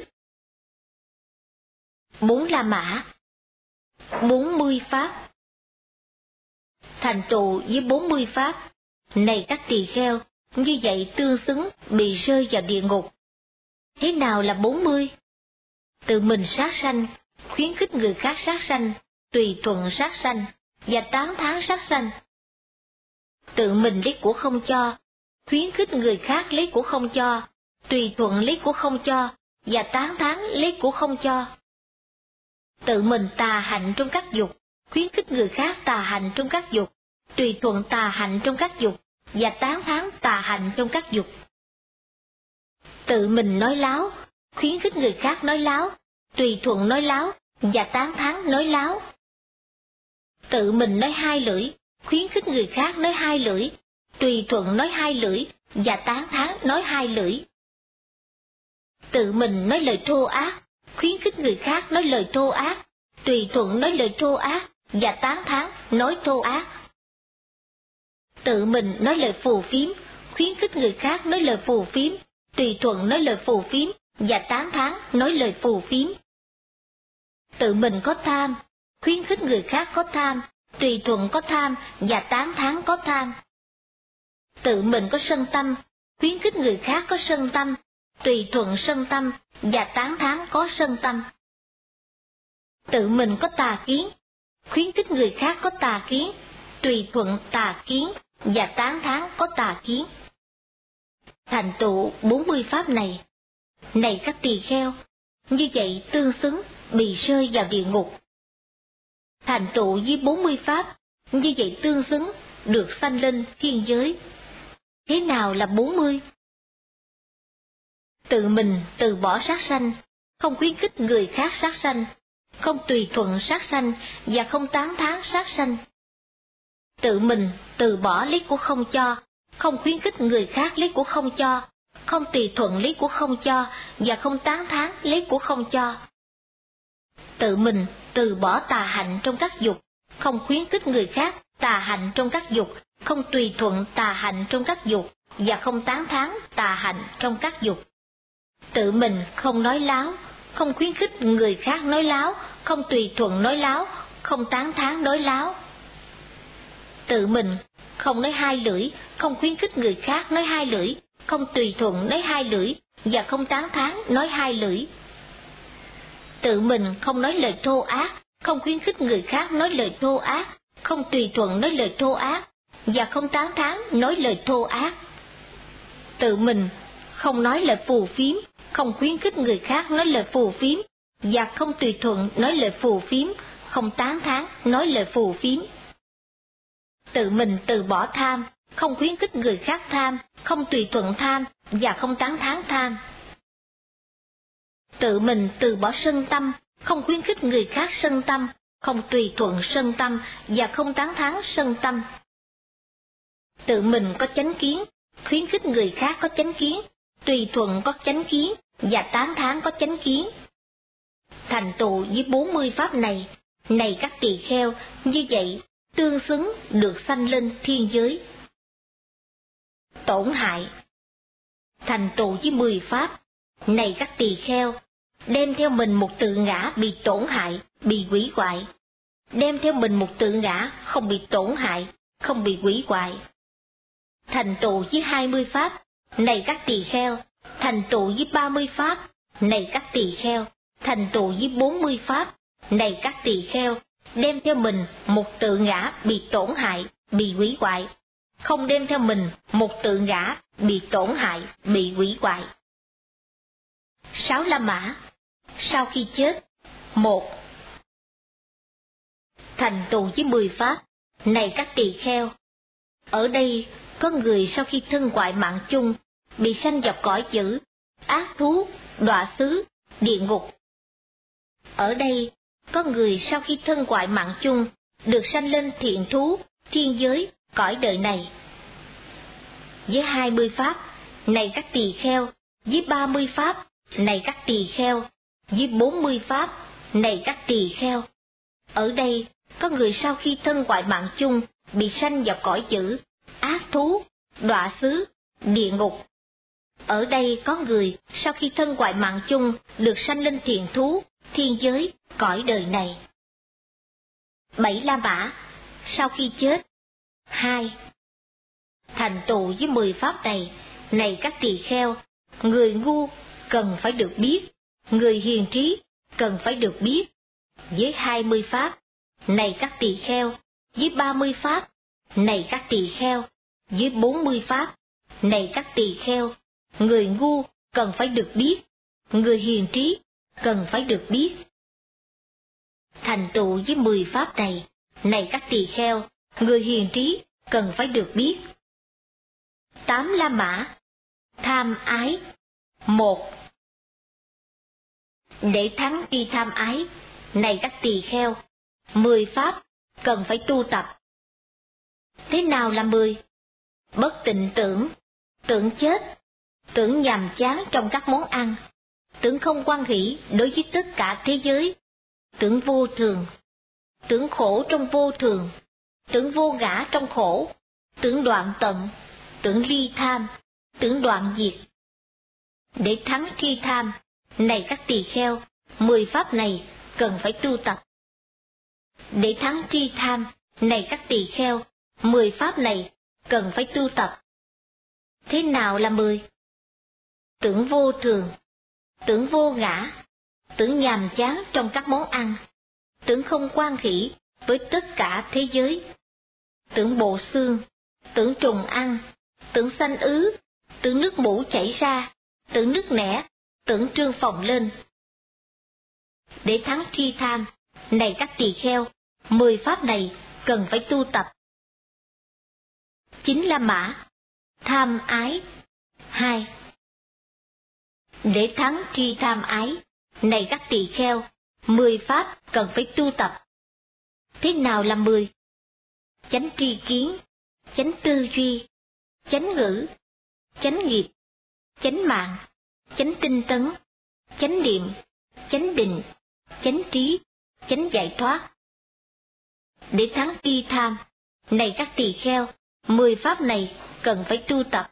4 La Mã, 40 pháp. Thành tựu với 40 pháp, này các tỳ kheo, như vậy tương xứng, bị rơi vào địa ngục. Thế nào là 40? Tự mình sát sanh, khuyến khích người khác sát sanh, tùy thuận sát sanh, và tán thán sát sanh. Tự mình lấy của không cho, khuyến khích người khác lấy của không cho, tùy thuận lấy của không cho, và tán thán lấy của không cho. Tự mình tà hạnh trong các dục, khuyến khích người khác tà hạnh trong các dục, tùy thuận tà hạnh trong các dục, và tán thán tà hạnh trong các dục. Tự mình nói láo, khuyến khích người khác nói láo, tùy thuận nói láo, và tán thán nói láo. Tự mình nói hai lưỡi, khuyến khích người khác nói hai lưỡi, tùy thuận nói hai lưỡi, và tán thán nói hai lưỡi. Tự mình nói lời thô ác, khuyến khích người khác nói lời thô ác, tùy thuận nói lời thô ác, và tán thán nói thô ác. Tự mình nói lời phù phiếm, khuyến khích người khác nói lời phù phiếm, tùy thuận nói lời phù phiếm, và tán thán nói lời phù phiếm. Tự mình có tham, khuyến khích người khác có tham, tùy thuận có tham, và tán thán có tham. Tự mình có sân tâm, khuyến khích người khác có sân tâm, tùy thuận sân tâm, và tán thán có sân tâm. Tự mình có tà kiến, khuyến khích người khác có tà kiến, tùy thuận tà kiến, và tán thán có tà kiến. Thành tựu 40 pháp này, này các tỳ kheo, như vậy tương xứng, bị rơi vào địa ngục. Thành tựu với 40 pháp, như vậy tương xứng, được sanh lên thiên giới. Thế nào là 40? Tự mình từ bỏ sát sanh, không khuyến khích người khác sát sanh, không tùy thuận sát sanh, và không tán thán sát sanh. Tự mình từ bỏ lấy của không cho, không khuyến khích người khác lấy của không cho, không tùy thuận lấy của không cho, và không tán thán lấy của không cho. Tự mình từ bỏ tà hạnh trong các dục, không khuyến khích người khác tà hạnh trong các dục, không tùy thuận tà hạnh trong các dục, và không tán thán tà hạnh trong các dục. Tự mình không nói láo, không khuyến khích người khác nói láo, không tùy thuận nói láo, không tán thán nói láo. Tự mình không nói hai lưỡi, không khuyến khích người khác nói hai lưỡi, không tùy thuận nói hai lưỡi, và không tán thán nói hai lưỡi. Tự mình không nói lời thô ác, không khuyến khích người khác nói lời thô ác, không tùy thuận nói lời thô ác, và không tán thán nói lời thô ác. Tự mình không nói lời phù phiếm, không khuyến khích người khác nói lời phù phiếm, và không tùy thuận nói lời phù phiếm, không tán thán nói lời phù phiếm. Tự mình từ bỏ tham, không khuyến khích người khác tham, không tùy thuận tham, và không tán thán tham. Tự mình từ bỏ sân tâm, không khuyến khích người khác sân tâm, không tùy thuận sân tâm, và không tán thán sân tâm. Tự mình có chánh kiến, khuyến khích người khác có chánh kiến, tùy thuận có chánh kiến, và tán thán có chánh kiến. Thành tựu với 40 pháp này, này các tỳ kheo, như vậy tương xứng, được sanh lên thiên giới. Tổn hại. Thành tựu với 10 pháp, này các tỳ kheo, đem theo mình một tự ngã bị tổn hại, bị hủy hoại. Đem theo mình một tự ngã không bị tổn hại, không bị hủy hoại. Thành tựu với 20 pháp, này các tỳ kheo, thành tựu với 30 pháp, này các tỳ kheo, thành tựu với 40 pháp, này các tỳ kheo, đem theo mình một tự ngã bị tổn hại, bị hủy hoại. Không đem theo mình một tự ngã bị tổn hại, bị hủy hoại. 6 La Mã. Sau khi chết. 1. Thành tựu với 10 pháp. Này các tỳ kheo, ở đây có người sau khi thân hoại mạng chung bị sanh vào cõi dữ, ác thú, đọa xứ, địa ngục. Ở đây có người sau khi thân hoại mạng chung được sanh lên thiện thú, thiên giới, cõi đời này. Với 20 pháp, này các tỳ kheo, với 30 pháp, này các tỳ kheo, với 40 pháp, này các tỳ kheo. Ở đây có người sau khi thân hoại mạng chung bị sanh vào cõi dữ, ác thú, đọa xứ, địa ngục. Ở đây có người sau khi thân hoại mạng chung được sanh lên thiện thú, thiên giới, cõi đời này. 7 La Mã. Sau khi chết. 2. Thành tựu với 10 pháp này, này các tỳ kheo, người ngu cần phải được biết, người hiền trí cần phải được biết. Với 20 pháp, này các tỳ kheo, với 30 pháp, này các tỳ kheo, với 40 pháp, này các tỳ kheo, người ngu cần phải được biết, người hiền trí cần phải được biết. Thành tựu với 10 pháp này, này các tỳ kheo, người hiền trí cần phải được biết. 8 La Mã. Tham ái. 1. Để thắng đi tham ái, này các tỳ kheo, 10 pháp cần phải tu tập. Thế nào là 10? Bất tịnh tưởng, tưởng chết, tưởng nhàm chán trong các món ăn, tưởng không hoan hỷ đối với tất cả thế giới, tưởng vô thường, tưởng khổ trong vô thường, tưởng vô ngã trong khổ, tưởng đoạn tận, tưởng ly tham, tưởng đoạn diệt. Để thắng tri tham, này các tỳ kheo, 10 pháp này cần phải tu tập. Để thắng tri tham, này các tỳ kheo, 10 pháp này cần phải tu tập. Thế nào là 10? Tưởng vô thường, tưởng vô ngã, tưởng nhàm chán trong các món ăn, tưởng không hoan hỷ với tất cả thế giới, tưởng bộ xương, tưởng trùng ăn, tưởng sanh ứ, tưởng nước mũ chảy ra, tưởng nước nẻ, tưởng trương phồng lên. Để thắng tri tham, này các tỳ kheo, 10 pháp này cần phải tu tập. 9 La Mã. Tham ái. 2. Để thắng tri tham ái, này các tỳ kheo, 10 pháp cần phải tu tập. Thế nào là 10? Chánh tri kiến, chánh tư duy, chánh ngữ, chánh nghiệp, chánh mạng, chánh tinh tấn, chánh niệm, chánh định, chánh trí, chánh giải thoát. Để thắng tri tham, này các tỳ kheo, 10 pháp này cần phải tu tập.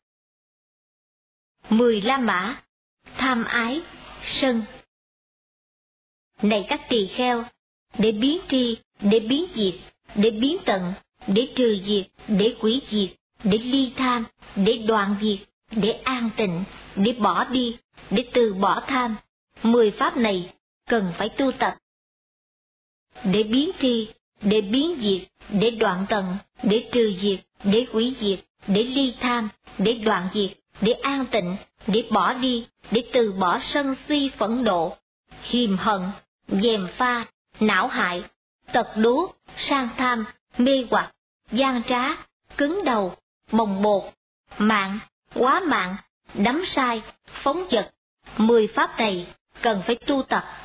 10 La Mã. Tham ái, sân. Này các tỳ kheo, để biến tri, để biến diệt, để biến tận, để trừ diệt, để hủy diệt, để ly tham, để đoạn diệt, để an tịnh, để bỏ đi, để từ bỏ tham, 10 pháp này cần phải tu tập. Để biến tri, để biến diệt, để đoạn tận, để trừ diệt, để hủy diệt, để ly tham, để đoạn diệt, để an tịnh, để bỏ đi, để từ bỏ sân si phẫn nộ, hiềm hận, gièm pha, não hại, tật đố, sang tham, mê hoặc, gian trá, cứng đầu, bồng bột, mạng, quá mạng, đắm sai, phóng dật. 10 pháp này cần phải tu tập.